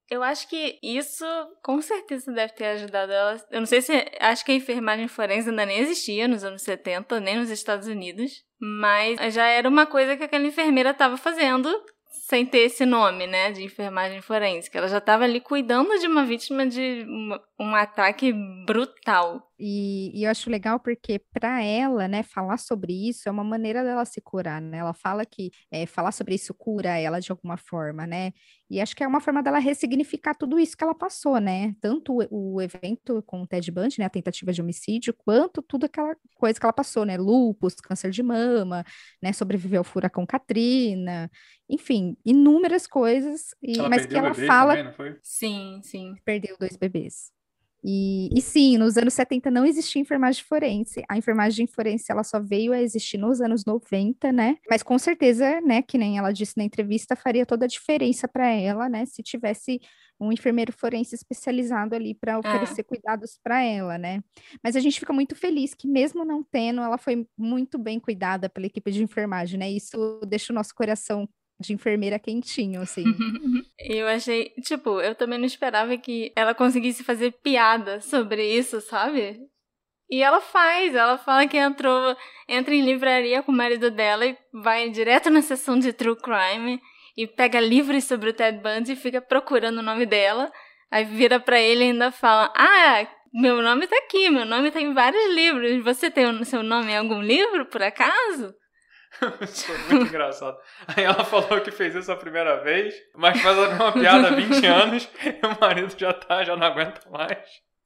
Eu acho que isso com certeza deve ter ajudado ela. Eu não sei se... Acho que a enfermagem forense ainda nem existia nos anos setenta, nem nos Estados Unidos. Mas já era uma coisa que aquela enfermeira estava fazendo sem ter esse nome, né? De enfermagem forense. Que ela já estava ali cuidando de uma vítima de uma, um ataque brutal. E, e eu acho legal porque para ela, né, falar sobre isso é uma maneira dela se curar, né? Ela fala que é, falar sobre isso cura ela de alguma forma, né? E acho que é uma forma dela ressignificar tudo isso que ela passou, né? Tanto o, o evento com o Ted Bundy, né, a tentativa de homicídio, quanto tudo aquela coisa que ela passou, né? Lúpus, câncer de mama, né? Sobreviveu ao furacão Katrina, enfim, inúmeras coisas. E, ela mas que ela bebê fala também, não foi? Sim, sim. Perdeu dois bebês. E, e sim, nos anos setenta não existia enfermagem forense. A enfermagem forense ela só veio a existir nos anos noventa, né? Mas com certeza, né, que nem ela disse na entrevista, faria toda a diferença para ela, né, se tivesse um enfermeiro forense especializado ali para oferecer É. cuidados para ela, né? Mas a gente fica muito feliz que mesmo não tendo, ela foi muito bem cuidada pela equipe de enfermagem, né? Isso deixa o nosso coração de enfermeira quentinho, assim. Eu achei, tipo, eu também não esperava que ela conseguisse fazer piada sobre isso, sabe? E ela faz, ela fala que entrou, entra em livraria com o marido dela e vai direto na seção de True Crime e pega livros sobre o Ted Bundy e fica procurando o nome dela. Aí vira pra ele e ainda fala, ah, meu nome tá aqui, meu nome tá em vários livros. Você tem o seu nome em algum livro, por acaso? Isso foi muito engraçado. Aí ela falou que fez isso a primeira vez, mas faz uma piada há vinte anos e o marido já tá, já não aguenta mais.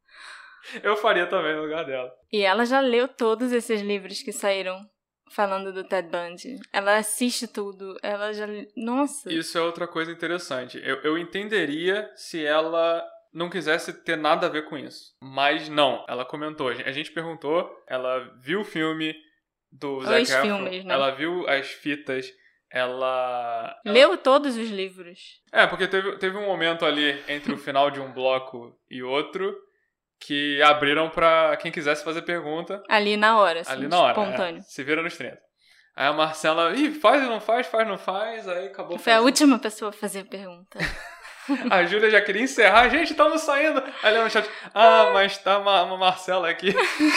Eu faria também no lugar dela. E ela já leu todos esses livros que saíram falando do Ted Bundy. Ela assiste tudo, ela já... Nossa! Isso é outra coisa interessante. Eu, eu entenderia se ela não quisesse ter nada a ver com isso. Mas não, ela comentou. A gente perguntou, ela viu o filme do Zac Efron, filmes, né? Ela viu as fitas, ela... Leu todos os livros. É, porque teve, teve um momento ali entre o final de um bloco e outro que abriram pra quem quisesse fazer pergunta. Ali na hora, assim, ali na hora, espontâneo. É, se vira nos trinta. Aí a Marcela, ih, faz ou não faz, faz ou não faz, aí acabou Foi a fazendo. última pessoa a fazer a pergunta. A Júlia já queria encerrar, gente, estamos saindo. Aí ela no chat, ah, mas tá uma, uma Marcela aqui.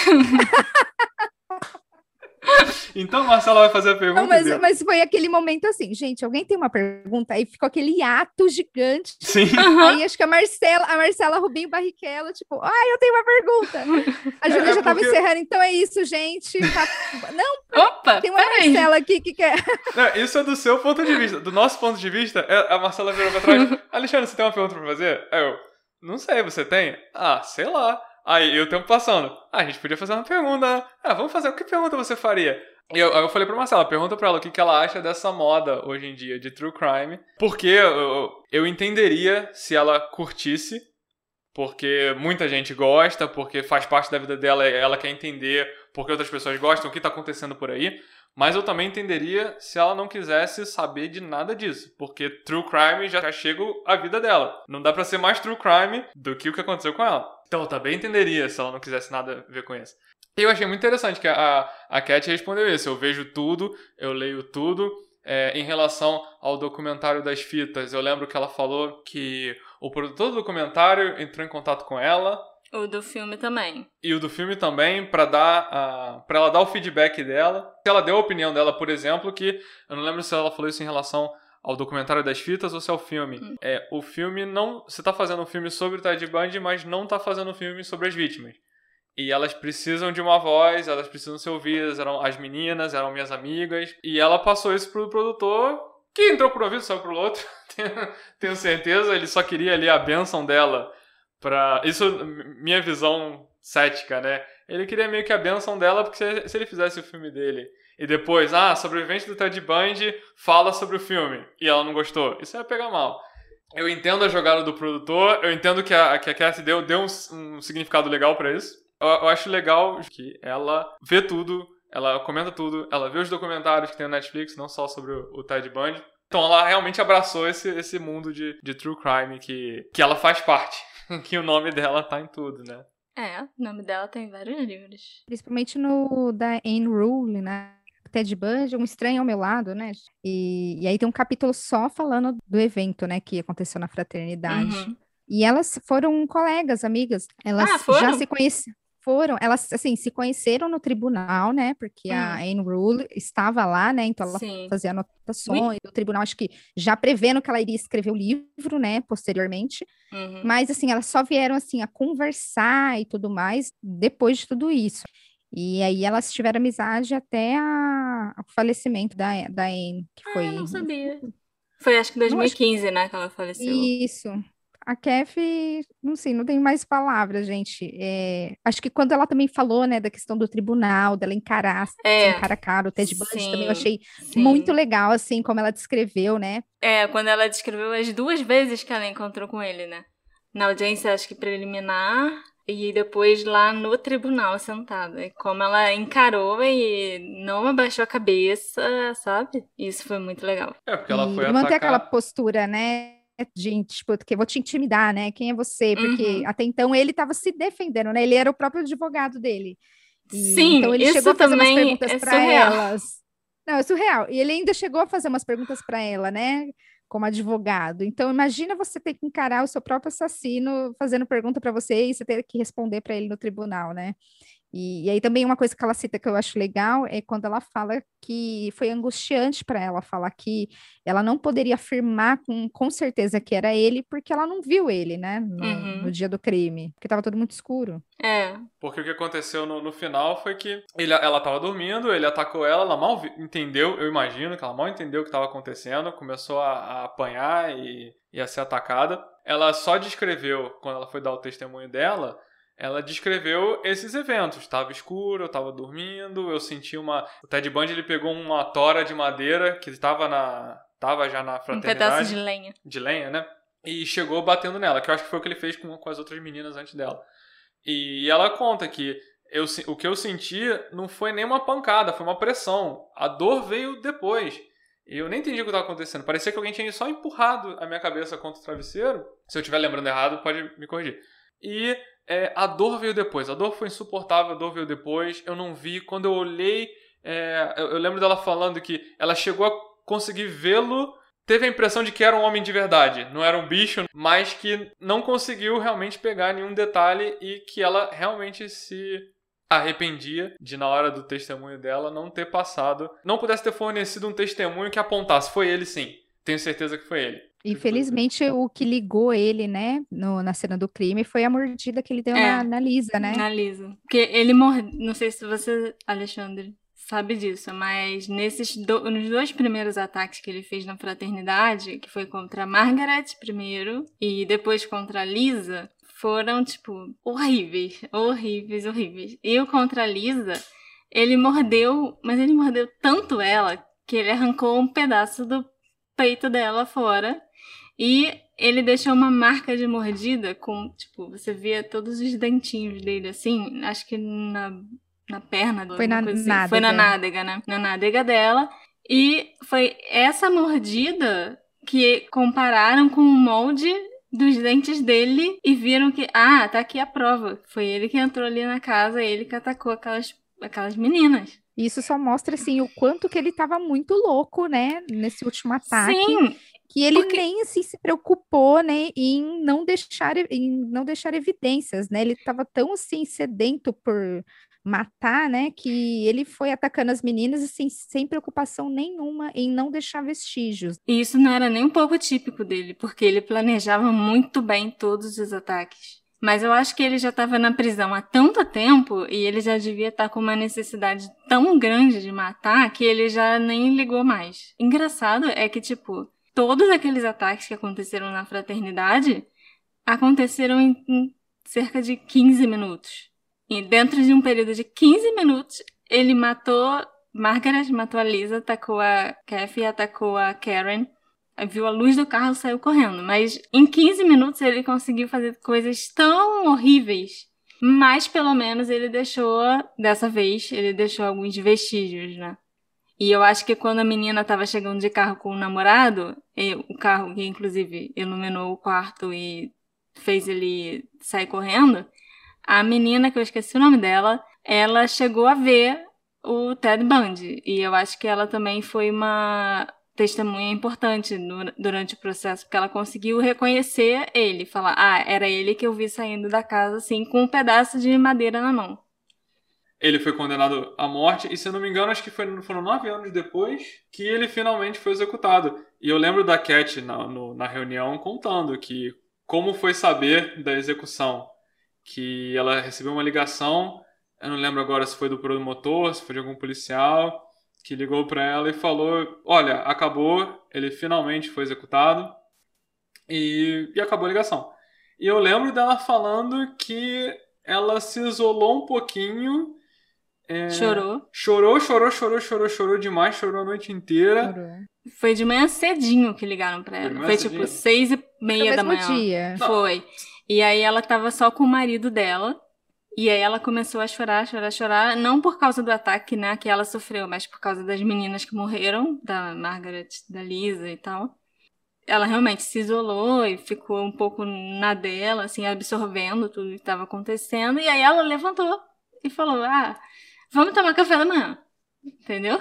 Então a Marcela vai fazer a pergunta. Não, mas, mas foi aquele momento assim, gente, alguém tem uma pergunta? Aí ficou aquele ato gigante. Sim. Uhum. Aí acho que a Marcela, a Marcela Rubinho Barrichello, tipo, ai, eu tenho uma pergunta. A Júlia É, já tava porque... encerrando, então é isso, gente. Tá... Não, Opa, tem uma Marcela aqui que quer... Não, isso é do seu ponto de vista. Do nosso ponto de vista, a Marcela virou pra trás. Alexandre, você tem uma pergunta pra fazer? Aí eu, não sei, você tem? Ah, sei lá. Aí eu tempo passando. Ah, a gente podia fazer uma pergunta, né? Ah, vamos fazer. Que pergunta você faria? E eu, eu falei pra Marcela, pergunta pra ela o que, que ela acha dessa moda hoje em dia de true crime. Porque eu, eu entenderia se ela curtisse, porque muita gente gosta, porque faz parte da vida dela, ela quer entender porque outras pessoas gostam, o que tá acontecendo por aí. Mas eu também entenderia se ela não quisesse saber de nada disso, porque true crime já chega a vida dela. Não dá pra ser mais true crime do que o que aconteceu com ela. Então eu também entenderia se ela não quisesse nada a ver com isso. E eu achei muito interessante que a, a Cat respondeu isso. Eu vejo tudo, eu leio tudo. É, em relação ao documentário das fitas, eu lembro que ela falou que o produtor do documentário entrou em contato com ela. O do filme também. E o do filme também, pra dar a, pra ela dar o feedback dela. Ela deu a opinião dela, por exemplo, que... Eu não lembro se ela falou isso em relação ao documentário das fitas ou se é o filme. Hum. É, o filme não... Você tá fazendo um filme sobre o Ted Bundy, mas não tá fazendo um filme sobre as vítimas. E elas precisam de uma voz, elas precisam ser ouvidas, eram as meninas, eram minhas amigas. E ela passou isso pro produtor, que entrou por um ouvido, saiu pro outro. Tenho certeza, ele só queria ali a bênção dela pra... Isso, minha visão cética, né? Ele queria meio que a bênção dela, porque se, se ele fizesse o filme dele e depois, ah, sobrevivente do Ted Bundy fala sobre o filme, e ela não gostou, isso ia pegar mal. Eu entendo a jogada do produtor, eu entendo que a, que a Cassie deu, deu um, um significado legal pra isso. Eu, eu acho legal que ela vê tudo, ela comenta tudo, ela vê os documentários que tem no Netflix, não só sobre o, o Ted Bundy. Então ela realmente abraçou esse, esse mundo de, de true crime que, que ela faz parte, que o nome dela tá em tudo, né? É, o nome dela tem vários livros. Principalmente no da Anne Rule, né? Ted Bundy, um estranho ao meu lado, né? E, e aí tem um capítulo só falando do evento, né, que aconteceu na fraternidade. Uhum. E elas foram colegas, amigas. Elas Ah, foram? já se conheciam. Foram, elas, assim, se conheceram no tribunal, né? Porque Hum. a Anne Rule estava lá, né? Então ela Sim. fazia anotações. O tribunal, acho que já prevendo que ela iria escrever o livro, né? Posteriormente. Uhum. Mas, assim, elas só vieram, assim, a conversar e tudo mais depois de tudo isso. E aí elas tiveram amizade até a, o falecimento da, da Anne, que foi... Ah, não sabia. Foi acho que em Não, acho dois mil e quinze, né, que ela faleceu. Isso. A Kathy, não sei, não tem mais palavras, gente. É, acho que quando ela também falou, né, da questão do tribunal, dela encarar, assim, É, cara a cara, o Ted Bundy sim, também eu achei sim. muito legal, assim, como ela descreveu, né? É, quando ela descreveu as duas vezes que ela encontrou com ele, né? Na audiência, acho que preliminar, e depois lá no tribunal, sentada. E como ela encarou e não abaixou a cabeça, sabe? Isso foi muito legal. É, porque ela E foi ele manter aquela atacar... postura, né? De, tipo, que eu vou te intimidar, né? Quem é você? Porque Uhum. até então ele estava se defendendo, né? Ele era o próprio advogado dele. E, Sim, então ele isso chegou a fazer umas também perguntas é para surreal. elas. Não, é surreal. E ele ainda chegou a fazer umas perguntas para ela, né? Como advogado. Então imagina você ter que encarar o seu próprio assassino fazendo pergunta para você e você ter que responder para ele no tribunal, né? E, e aí também uma coisa que ela cita que eu acho legal é quando ela fala que foi angustiante para ela falar que ela não poderia afirmar com, com certeza que era ele porque ela não viu ele, né, no, Uhum. no dia do crime, porque estava tudo muito escuro. É. Porque o que aconteceu no, no final foi que ele, ela tava dormindo, ele atacou ela, ela mal vi, entendeu, eu imagino que ela mal entendeu o que estava acontecendo, começou a, a apanhar e, e a ser atacada. Ela só descreveu, quando ela foi dar o testemunho dela, ela descreveu esses eventos. Estava escuro, eu estava dormindo, eu senti uma... O Ted Bundy, ele pegou uma tora de madeira que estava na... Tava já na Um fraternidade. pedaço de lenha. De lenha, né? E chegou batendo nela, que eu acho que foi o que ele fez com, com as outras meninas antes dela. E ela conta que eu, o que eu senti não foi nem uma pancada, foi uma pressão. A dor veio depois. E eu nem entendi o que estava acontecendo. Parecia que alguém tinha só empurrado a minha cabeça contra o travesseiro. Se eu estiver lembrando errado, pode me corrigir. E é, a dor veio depois. A dor foi insuportável, a dor veio depois. Eu não vi. Quando eu olhei, é, eu, eu lembro dela falando que ela chegou a conseguir vê-lo. Teve a impressão de que era um homem de verdade, não era um bicho, mas que não conseguiu realmente pegar nenhum detalhe e que ela realmente se arrependia de, na hora do testemunho dela, não ter passado, não pudesse ter fornecido um testemunho que apontasse, foi ele sim, tenho certeza que foi ele. E felizmente o que ligou ele, né, no, na cena do crime foi a mordida que ele deu É, na, na Lisa, né? Na Lisa. Porque ele mordeu, não sei se você, Alexandre, sabe disso, mas nesses do, nos dois primeiros ataques que ele fez na fraternidade, que foi contra a Margaret primeiro e depois contra a Lisa, foram, tipo, horríveis, horríveis, horríveis. E o contra a Lisa, ele mordeu, mas ele mordeu tanto ela que ele arrancou um pedaço do peito dela fora e ele deixou uma marca de mordida com, tipo, você via todos os dentinhos dele assim, acho que na na perna, foi na coisa assim. nádega. Foi na nádega, né? Na nádega dela. E foi essa mordida que compararam com o molde dos dentes dele e viram que, ah, tá aqui a prova. Foi ele que entrou ali na casa, ele que atacou aquelas, aquelas meninas. Isso só mostra, assim, o quanto que ele estava muito louco, né, nesse último ataque. Sim, que ele porque... nem assim se preocupou, né, em não deixar, em não deixar evidências, né? Ele estava tão assim sedento por matar, né, que ele foi atacando as meninas assim, sem preocupação nenhuma em não deixar vestígios. E isso não era nem um pouco típico dele, porque ele planejava muito bem todos os ataques. Mas eu acho que ele já estava na prisão há tanto tempo e ele já devia estar com uma necessidade tão grande de matar que ele já nem ligou mais. Engraçado é que, tipo, todos aqueles ataques que aconteceram na fraternidade aconteceram em, em cerca de quinze minutos. E dentro de um período de quinze minutos, ele matou Margaret, matou a Lisa, atacou a Kathy, atacou a Karen, viu a luz do carro e saiu correndo. Mas em quinze minutos ele conseguiu fazer coisas tão horríveis. Mas pelo menos ele deixou, dessa vez, ele deixou alguns vestígios, né? E eu acho que quando a menina estava chegando de carro com o namorado, e o carro que inclusive iluminou o quarto e fez ele sair correndo, a menina, que eu esqueci o nome dela, ela chegou a ver o Ted Bundy. E eu acho que ela também foi uma testemunha importante no, durante o processo, porque ela conseguiu reconhecer ele, falar, ah, era ele que eu vi saindo da casa, assim, com um pedaço de madeira na mão. Ele foi condenado à morte e, se eu não me engano, acho que foi, foram nove anos depois que ele finalmente foi executado. E eu lembro da Cat na, no, na reunião contando que como foi saber da execução, que ela recebeu uma ligação, eu não lembro agora se foi do promotor, se foi de algum policial, que ligou para ela e falou, olha, acabou, ele finalmente foi executado e, e acabou a ligação. E eu lembro dela falando que ela se isolou um pouquinho. É, chorou. Chorou, chorou, chorou, chorou, chorou demais, chorou a noite inteira. Chorou. Foi de manhã cedinho que ligaram pra ela. Foi, Foi tipo seis e meia da manhã. Dia. Foi. E aí ela tava só com o marido dela. E aí ela começou a chorar, chorar, chorar. Não por causa do ataque, né, que ela sofreu, mas por causa das meninas que morreram, da Margaret, da Lisa e tal. Ela realmente se isolou e ficou um pouco na dela, assim, absorvendo tudo que estava acontecendo. E aí ela levantou e falou, ah, vamos tomar café da manhã. Entendeu?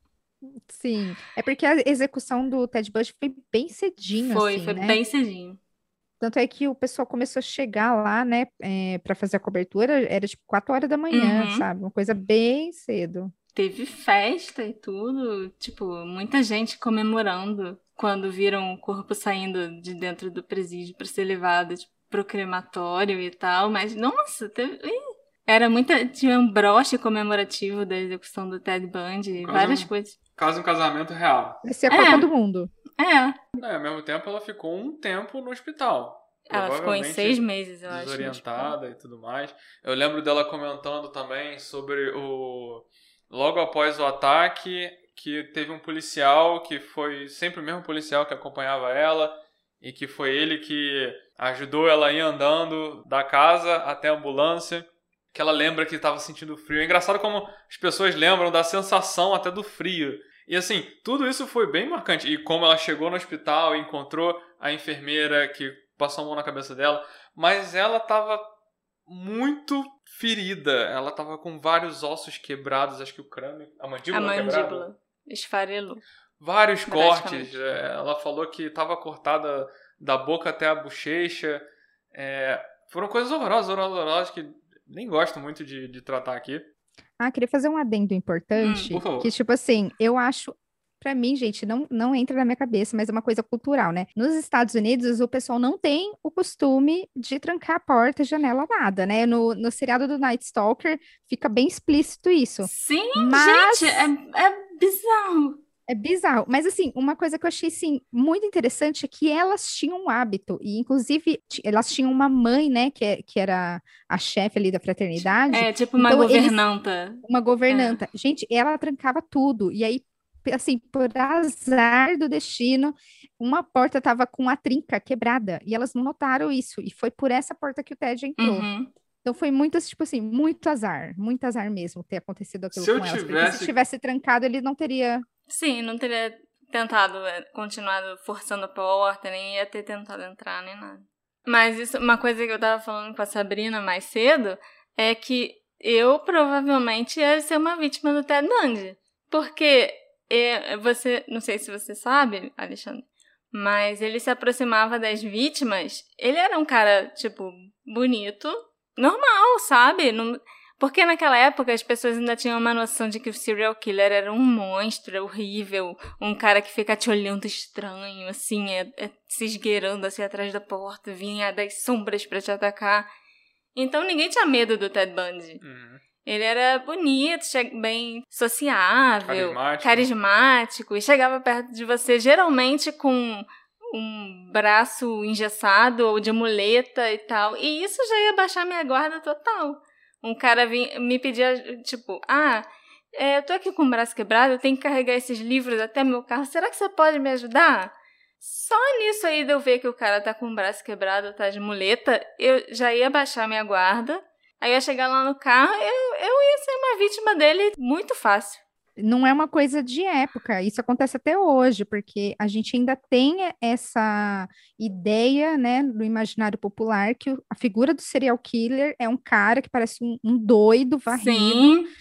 Sim. É porque a execução do Ted Bundy foi bem cedinho, Foi, assim, foi né? bem cedinho. Tanto é que o pessoal começou a chegar lá, né, é, para fazer a cobertura, era tipo quatro horas da manhã, Uhum. sabe? Uma coisa bem cedo. Teve festa e tudo, tipo, muita gente comemorando quando viram o corpo saindo de dentro do presídio para ser levado tipo, pro crematório e tal, mas, nossa, teve... era muita... tinha um broche comemorativo da execução do Ted Bundy, Quase várias um- coisas. Quase um casamento real. Vai ser a É. Copa do Mundo. É, É, ao mesmo tempo, ela ficou um tempo no hospital. ela ficou em Provavelmente seis meses, eu acho. no desorientada e tudo mais. Eu lembro dela comentando também sobre o... Logo após o ataque, que teve um policial que foi sempre o mesmo policial que acompanhava ela e que foi ele que ajudou ela a ir andando da casa até a ambulância, que ela lembra que estava sentindo frio. É engraçado como as pessoas lembram da sensação até do frio. E assim, tudo isso foi bem marcante. E como ela chegou no hospital e encontrou a enfermeira que passou a mão na cabeça dela, mas ela estava muito ferida. Ela estava com vários ossos quebrados, acho que o crânio, a mandíbula, A quebrada. mandíbula esfarelou. Vários Drasticamente. cortes. É, ela falou que estava cortada da boca até a bochecha. É, foram coisas horrorosas, horrorosas que nem gosto muito de, de tratar aqui. Ah, queria fazer um adendo importante, Hum, por favor. que tipo assim, eu acho, pra mim, gente, não, não entra na minha cabeça, mas é uma coisa cultural, né? Nos Estados Unidos, o pessoal não tem o costume de trancar a porta, janela, nada, né? No, no seriado do Night Stalker, fica bem explícito isso. Sim, Mas- gente, é, é bizarro. É bizarro, mas assim, uma coisa que eu achei assim, muito interessante é que elas tinham um hábito, e inclusive ti- elas tinham uma mãe, né, que, é- que era a chefe ali da fraternidade, É tipo uma Então, eles- governanta. uma governanta. Gente, ela trancava tudo, e aí, assim, por azar do destino, uma porta tava com a trinca quebrada, e elas não notaram isso, e foi por essa porta que o Ted entrou. Uhum. Então foi muito, tipo assim, muito azar, muito azar mesmo ter acontecido aquilo Se eu com elas, porque tivesse- se tivesse trancado, ele não teria... Sim, não teria tentado, é, continuado forçando a porta, nem ia ter tentado entrar, nem nada. Mas isso, uma coisa que eu tava falando com a Sabrina mais cedo é que eu provavelmente ia ser uma vítima do Ted Bundy. Porque é, você, não sei se você sabe, Alexandre, mas ele se aproximava das vítimas, ele era um cara, tipo, bonito, normal, sabe? Não... Porque naquela época as pessoas ainda tinham uma noção de que o serial killer era um monstro horrível, um cara que fica te olhando estranho, assim, é, é, se esgueirando assim atrás da porta, vinha das sombras pra te atacar. Então ninguém tinha medo do Ted Bundy. Uhum. Ele era bonito, che- bem sociável, Carismático. carismático, e chegava perto de você geralmente com um braço engessado ou de muleta e tal. E isso já ia baixar minha guarda total. Um cara vinha, me pedia, tipo, ah, é, eu tô aqui com o braço quebrado, eu tenho que carregar esses livros até meu carro, será que você pode me ajudar? Só nisso aí de eu ver que o cara tá com o braço quebrado, tá de muleta, eu já ia baixar minha guarda, aí eu ia chegar lá no carro, eu, eu ia ser uma vítima dele muito fácil. Não é uma coisa de época, isso acontece até hoje, porque a gente ainda tem essa ideia, né, no imaginário popular, que o- a figura do serial killer é um cara que parece um, um doido varrido, Sim,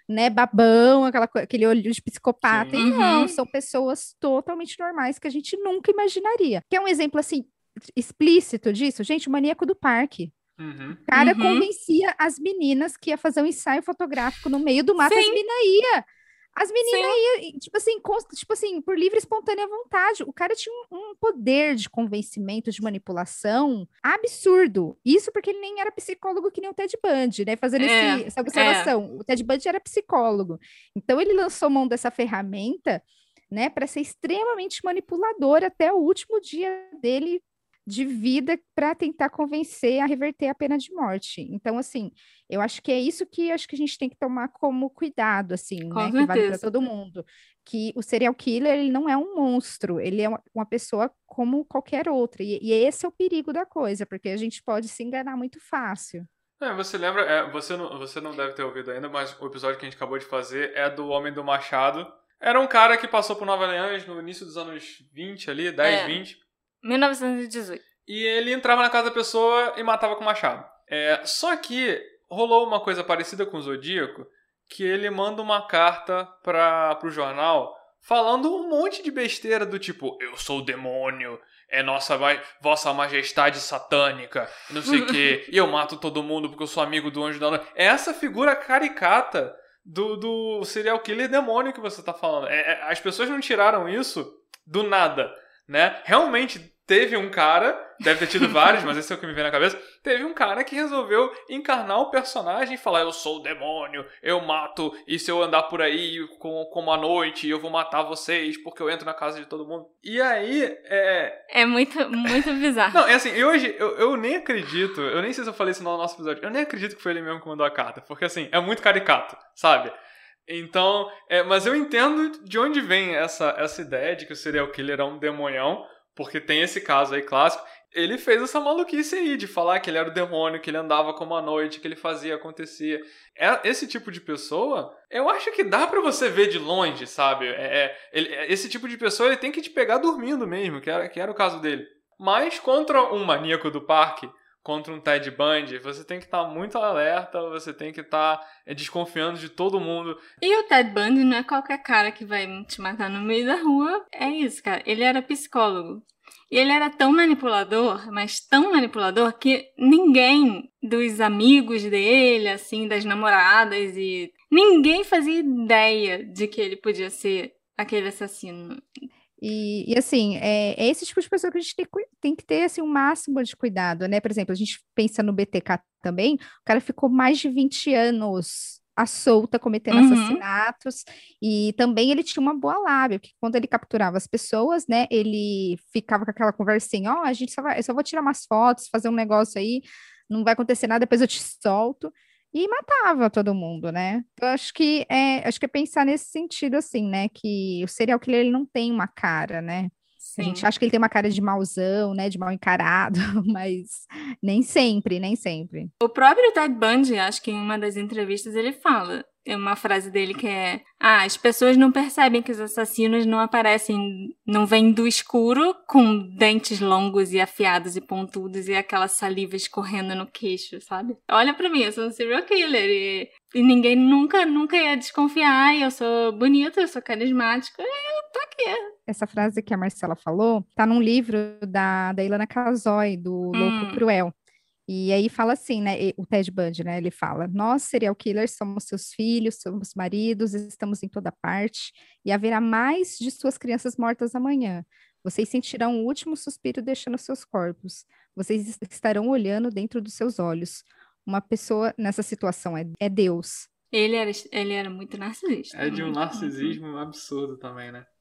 né, babão, aquela, aquele olho de psicopata. Sim. E não, Uhum. são pessoas totalmente normais que a gente nunca imaginaria. Quer um exemplo, assim, explícito disso? Gente, o Maníaco do Parque. Uhum. O cara Uhum. convencia as meninas que ia fazer um ensaio fotográfico no meio do mato, as Sim. meninas iam. As meninas Sim. iam, tipo assim, const- tipo assim, por livre e espontânea vontade. O cara tinha um, um poder de convencimento, de manipulação absurdo. Isso porque ele nem era psicólogo que nem o Ted Bundy, né? Fazendo esse, É, essa observação. O Ted Bundy era psicólogo. Então ele lançou mão dessa ferramenta, né, para ser extremamente manipulador até o último dia dele de vida para tentar convencer a reverter a pena de morte. Então, assim, eu acho que é isso que acho que a gente tem que tomar como cuidado, assim, Com né? Que vale para certeza. todo mundo. Que o serial killer, ele não é um monstro, ele é uma, uma pessoa como qualquer outra. E, e esse é o perigo da coisa, porque a gente pode se enganar muito fácil. É, você lembra, é, você, não, você não deve ter ouvido ainda, mas o episódio que a gente acabou de fazer é do Homem do Machado. Era um cara que passou por Nova Orleans no início dos anos vinte ali, dez, É. vinte. mil novecentos e dezoito. E ele entrava na casa da pessoa e matava com machado. É, só que rolou uma coisa parecida com o Zodíaco, que ele manda uma carta para pro jornal falando um monte de besteira do tipo, eu sou o demônio, é nossa vossa majestade satânica, não sei o quê, e eu mato todo mundo porque eu sou amigo do anjo da noite. É essa figura caricata do, do serial killer demônio que você tá falando. É, é, as pessoas não tiraram isso do nada, né? Realmente teve um cara, deve ter tido vários, mas esse é o que me vem na cabeça, teve um cara que resolveu encarnar o personagem e falar, eu sou o demônio, eu mato, e se eu andar por aí como, como à noite, eu vou matar vocês, porque eu entro na casa de todo mundo. E aí, é... É muito, muito bizarro. Não, é assim, e hoje, eu, eu nem acredito, eu nem sei se eu falei isso no nosso episódio, eu nem acredito que foi ele mesmo que mandou a carta, porque assim, é muito caricato, sabe? Então, é, mas eu entendo de onde vem essa, essa ideia de que o serial killer é um demonhão, porque tem esse caso aí clássico. Ele fez essa maluquice aí de falar que ele era o demônio, que ele andava como à noite, que ele fazia, acontecia. É, esse tipo de pessoa, eu acho que dá pra você ver de longe, sabe? É, é, ele, esse tipo de pessoa, ele tem que te pegar dormindo mesmo, que era, que era o caso dele. Mas contra um maníaco do parque, contra um Ted Bundy, você tem que estar muito alerta, você tem que estar é, desconfiando de todo mundo. E o Ted Bundy não é qualquer cara que vai te matar no meio da rua. É isso, cara. Ele era psicólogo. E ele era tão manipulador, mas tão manipulador, que ninguém dos amigos dele, assim, das namoradas, e ninguém fazia ideia de que ele podia ser aquele assassino. E, e assim, é, é esse tipo de pessoa que a gente tem, tem que ter assim, um máximo de cuidado, né? Por exemplo, a gente pensa no B T K também, o cara ficou mais de vinte anos à solta cometendo Uhum. assassinatos, e também ele tinha uma boa lábia, porque quando ele capturava as pessoas, né, ele ficava com aquela conversinha, ó, oh, a gente só vai, eu só vou tirar umas fotos, fazer um negócio aí, não vai acontecer nada, depois eu te solto. E matava todo mundo, né? Eu acho que é, acho que é pensar nesse sentido, assim, né? Que o serial killer ele não tem uma cara, né? Sim. A gente acha que ele tem uma cara de mauzão, né? De mal encarado, mas nem sempre, nem sempre. O próprio Ted Bundy, acho que em uma das entrevistas ele fala, é uma frase dele que é, ah, as pessoas não percebem que os assassinos não aparecem, não vêm do escuro com dentes longos e afiados e pontudos e aquela saliva escorrendo no queixo, sabe? Olha pra mim, eu sou um serial killer e, e ninguém nunca, nunca ia desconfiar, eu sou bonita, eu sou carismática, e eu tô aqui. Essa frase que a Marcela falou tá num livro da, da Ilana Casoy, do Louco Hum. Cruel. E aí fala assim, né, o Ted Bundy, né, ele fala, nós, serial killers, somos seus filhos, somos maridos, estamos em toda parte, e haverá mais de suas crianças mortas amanhã. Vocês sentirão o último suspiro deixando seus corpos. Vocês estarão olhando dentro dos seus olhos. Uma pessoa nessa situação é, é Deus. Ele era, ele era muito narcisista. É de um muito, narcisismo muito. absurdo também, né?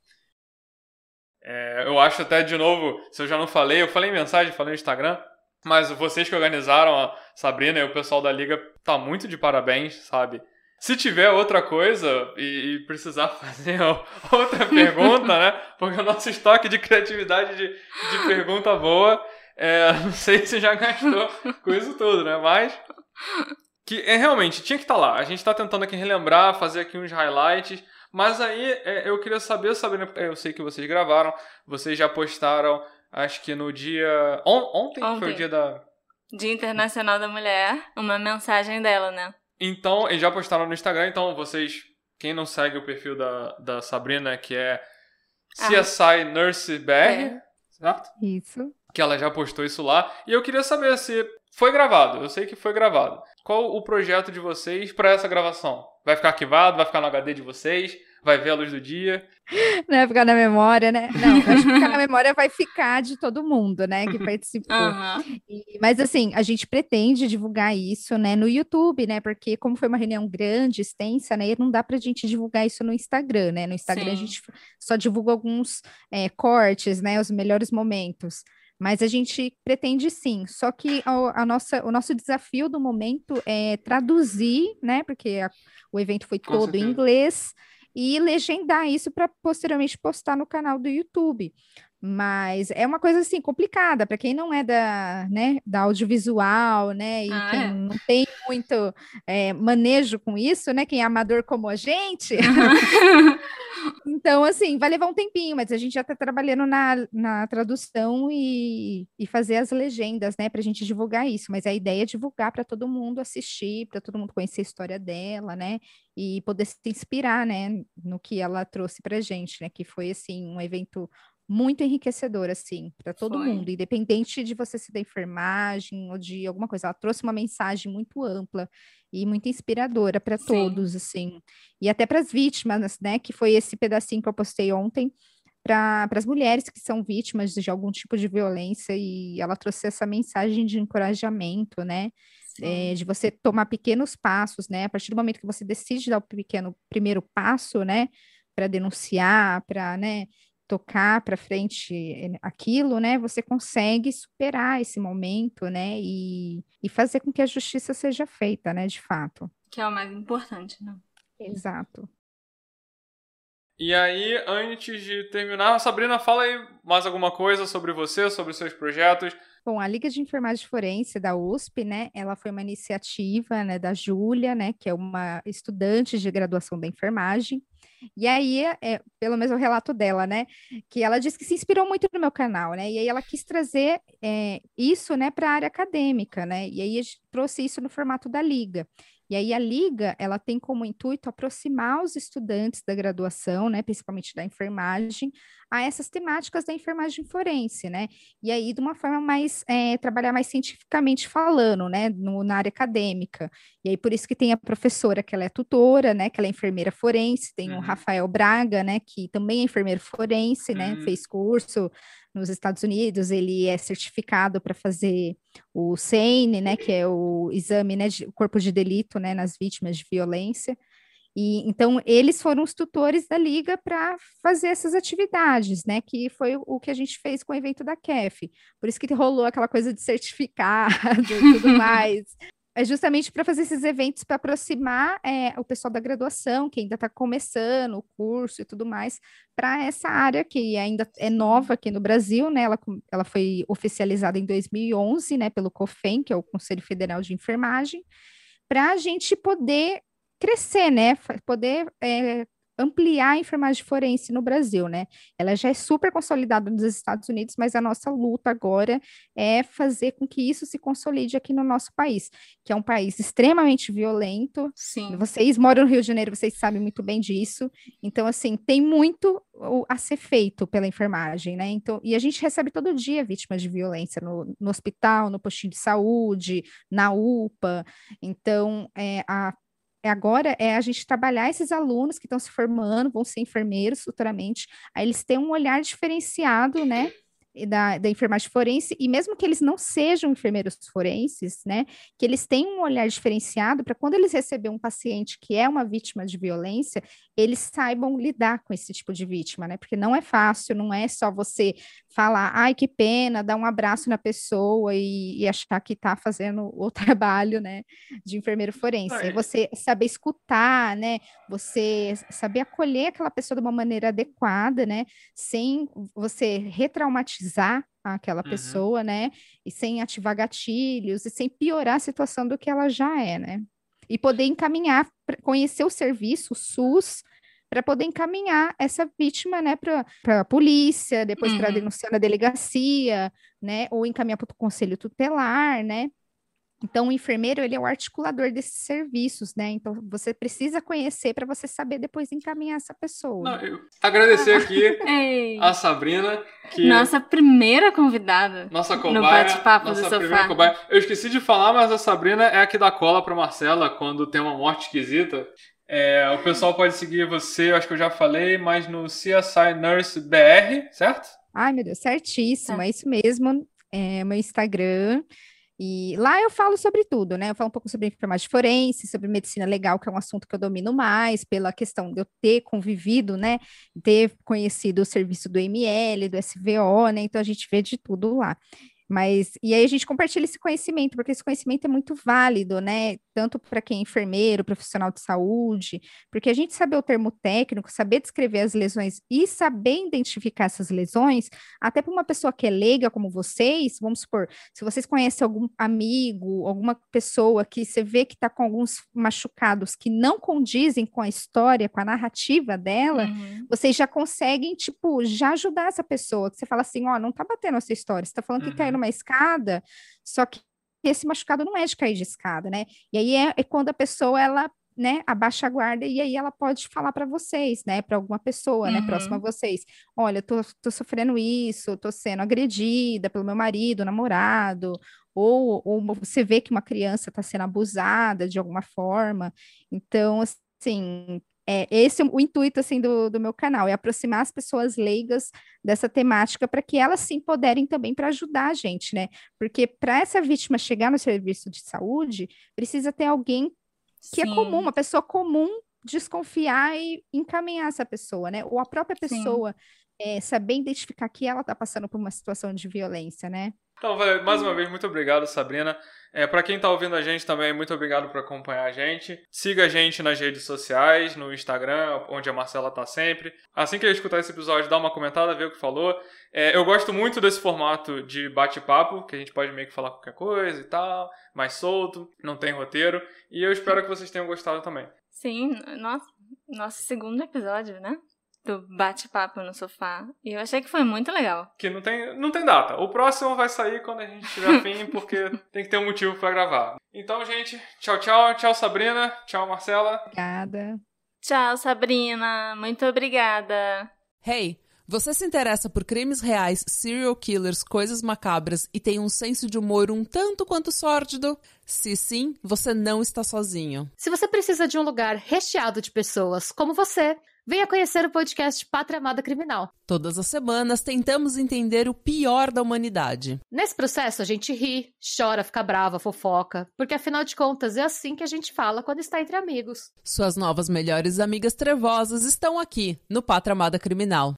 É, eu acho até, de novo, se eu já não falei, eu falei em mensagem, falei no Instagram, mas vocês que organizaram, a Sabrina e o pessoal da Liga, tá muito de parabéns, sabe? Se tiver outra coisa e, e precisar fazer outra pergunta, né? Porque o nosso estoque de criatividade de, de pergunta boa, é, não sei se já gastou com isso tudo, né? Mas que é, realmente tinha que estar lá. A gente tá tentando aqui relembrar, fazer aqui uns highlights. Mas aí é, eu queria saber, Sabrina, eu sei que vocês gravaram, vocês já postaram, acho que no dia... On, ontem, Ontem foi o dia da... Dia Internacional da Mulher, uma mensagem dela, né? Então, eles já postaram no Instagram, então vocês, quem não segue o perfil da, da Sabrina, que é C S I ah. Nurse B R, é. certo? Isso. Que ela já postou isso lá. E eu queria saber se foi gravado. Eu sei que foi gravado. Qual o projeto de vocês para essa gravação? Vai ficar arquivado? Vai ficar no H D de vocês? Vai ver a luz do dia? Não vai ficar na memória, né? Não, acho que ficar na memória vai ficar de todo mundo, né? Que participou. Uhum. E, mas, assim, a gente pretende divulgar isso, né? No YouTube, né? Porque como foi uma reunião grande, extensa, né? Não dá pra gente divulgar isso no Instagram, né? No Instagram Sim. a gente só divulga alguns é, cortes, né? Os melhores momentos. Mas a gente pretende sim, só que a, a nossa, o nosso desafio do momento é traduzir, né? Porque a, o evento foi Com todo certeza. em inglês, e legendar isso para posteriormente postar no canal do YouTube. Mas é uma coisa assim complicada para quem não é da, né, da audiovisual, né, e ah, quem é. não tem muito é, manejo com isso, né, quem é amador como a gente. Então, assim, vai levar um tempinho, mas a gente já está trabalhando na, na tradução e, e fazer as legendas, né, para a gente divulgar isso. Mas a ideia é divulgar para todo mundo assistir, para todo mundo conhecer a história dela, né, e poder se inspirar, né, no que ela trouxe para a gente, né, que foi, assim, um evento muito enriquecedor, assim, para todo Foi. mundo, independente de você ser da enfermagem ou de alguma coisa. Ela trouxe uma mensagem muito ampla e muito inspiradora para todos, assim, e até para as vítimas, né, que foi esse pedacinho que eu postei ontem, para as mulheres que são vítimas de algum tipo de violência, e ela trouxe essa mensagem de encorajamento, né, é, de você tomar pequenos passos, né, a partir do momento que você decide dar o pequeno primeiro passo, né, para denunciar, para, né, tocar para frente aquilo, né, você consegue superar esse momento, né, e, e fazer com que a justiça seja feita, né, de fato. Que é o mais importante, né? Exato. E aí, antes de terminar, Sabrina, fala aí mais alguma coisa sobre você, sobre os seus projetos. Bom, a Liga de Enfermagem Forense da U S P, né, ela foi uma iniciativa, né, da Júlia, né, que é uma estudante de graduação da enfermagem. E aí, é, pelo menos o relato dela, né, que ela disse que se inspirou muito no meu canal, né, e aí ela quis trazer é, isso, né, para a área acadêmica, né, e aí a gente trouxe isso no formato da Liga. E aí a Liga, ela tem como intuito aproximar os estudantes da graduação, né, principalmente da enfermagem, a essas temáticas da enfermagem forense, né, e aí de uma forma mais, é, trabalhar mais cientificamente falando, né, no, na área acadêmica. E aí por isso que tem a professora, que ela é tutora, né, que ela é enfermeira forense, tem uhum. o Rafael Braga, né, que também é enfermeiro forense, né, uhum. fez curso nos Estados Unidos, ele é certificado para fazer o C E N, né, que é o exame, né, de corpo de delito, né, nas vítimas de violência. E então eles foram os tutores da Liga para fazer essas atividades, né, que foi o que a gente fez com o evento da C E F. Por isso que rolou aquela coisa de certificado e tudo mais. É justamente para fazer esses eventos, para aproximar é, o pessoal da graduação, que ainda está começando o curso e tudo mais, para essa área que ainda é nova aqui no Brasil, né? Ela, ela foi oficializada em dois mil e onze, né, pelo COFEN, que é o Conselho Federal de Enfermagem, para a gente poder crescer, né? Poder é, ampliar a enfermagem forense no Brasil, né? Ela já é super consolidada nos Estados Unidos, mas a nossa luta agora é fazer com que isso se consolide aqui no nosso país, que é um país extremamente violento. Sim. Vocês moram no Rio de Janeiro, vocês sabem muito bem disso. Então, assim, tem muito a ser feito pela enfermagem, né? Então, e a gente recebe todo dia vítimas de violência no, no hospital, no postinho de saúde, na U P A. Então, é, a agora é a gente trabalhar esses alunos que estão se formando, vão ser enfermeiros futuramente, aí eles têm um olhar diferenciado, né, da, da enfermagem forense, e mesmo que eles não sejam enfermeiros forenses, né, que eles tenham um olhar diferenciado para quando eles receberem um paciente que é uma vítima de violência, eles saibam lidar com esse tipo de vítima, né, porque não é fácil, não é só você falar, ai, que pena, dar um abraço na pessoa e, e achar que está fazendo o trabalho, né, de enfermeiro forense. É você saber escutar, né, você saber acolher aquela pessoa de uma maneira adequada, né, sem você retraumatizar aquela uhum. pessoa, né, e sem ativar gatilhos e sem piorar a situação do que ela já é, né, e poder encaminhar, conhecer o serviço, o SUS, para poder encaminhar essa vítima, né, para a polícia, depois uhum. para denunciar na delegacia, né, ou encaminhar para o conselho tutelar, né, Então, o enfermeiro, ele é o articulador desses serviços, né? Então, você precisa conhecer para você saber depois encaminhar essa pessoa. Não, eu agradecer aqui Ei. a Sabrina, que... Nossa primeira convidada Nossa cobaia, no bate-papo do nossa sofá. primeira cobaia. Eu esqueci de falar, mas a Sabrina é a que dá cola pra Marcela quando tem uma morte esquisita. É, o pessoal pode seguir você, eu acho que eu já falei, mas no C S I Nurse B R, certo? Ai, meu Deus, certíssimo, É. é isso mesmo. É meu Instagram. E lá eu falo sobre tudo, né? Eu falo um pouco sobre enfermagem forense, sobre medicina legal, que é um assunto que eu domino mais, pela questão de eu ter convivido, né? Ter conhecido o serviço do M L, do S V O, né? Então a gente vê de tudo lá. Mas, e aí a gente compartilha esse conhecimento, porque esse conhecimento é muito válido, né? Tanto para quem é enfermeiro, profissional de saúde, porque a gente saber o termo técnico, saber descrever as lesões e saber identificar essas lesões, até para uma pessoa que é leiga como vocês, vamos supor, se vocês conhecem algum amigo, alguma pessoa que você vê que está com alguns machucados que não condizem com a história, com a narrativa dela, Uhum. vocês já conseguem, tipo, já ajudar essa pessoa, que você fala assim, ó, oh, não tá batendo essa história, você tá falando que Uhum. caiu numa escada, só que esse machucado não é de cair de escada, né? E aí é, é quando a pessoa, ela, né, abaixa a guarda e aí ela pode falar para vocês, né, para alguma pessoa, né, Uhum. próxima a vocês. Olha, tô, tô sofrendo isso, tô sendo agredida pelo meu marido, namorado, ou, ou você vê que uma criança está sendo abusada de alguma forma. Então, assim, é esse o intuito, assim, do, do meu canal, é aproximar as pessoas leigas dessa temática para que elas se empoderem também para ajudar a gente, né? Porque para essa vítima chegar no serviço de saúde, precisa ter alguém que Sim. é comum, uma pessoa comum desconfiar e encaminhar essa pessoa, né? Ou a própria pessoa é, saber identificar que ela está passando por uma situação de violência, né? Então, mais uma vez, muito obrigado, Sabrina. É, para quem está ouvindo a gente também, muito obrigado por acompanhar a gente. Siga a gente nas redes sociais, no Instagram, onde a Marcela está sempre. Assim que eu escutar esse episódio, dá uma comentada, vê o que falou. É, eu gosto muito desse formato de bate-papo, que a gente pode meio que falar qualquer coisa e tal, mais solto, não tem roteiro. E eu espero que vocês tenham gostado também. Sim, nosso, nosso segundo episódio, né? Do bate-papo no sofá. E eu achei que foi muito legal. Que não tem, não tem data. O próximo vai sair quando a gente tiver afim, porque tem que ter um motivo pra gravar. Então, gente, tchau, tchau. Tchau, Sabrina. Tchau, Marcela. Obrigada. Tchau, Sabrina. Muito obrigada. Hey, você se interessa por crimes reais, serial killers, coisas macabras e tem um senso de humor um tanto quanto sórdido? Se sim, você não está sozinho. Se você precisa de um lugar recheado de pessoas como você, venha conhecer o podcast Pátria Amada Criminal. Todas as semanas tentamos entender o pior da humanidade. Nesse processo a gente ri, chora, fica brava, fofoca, porque afinal de contas é assim que a gente fala quando está entre amigos. Suas novas melhores amigas trevosas estão aqui no Pátria Amada Criminal.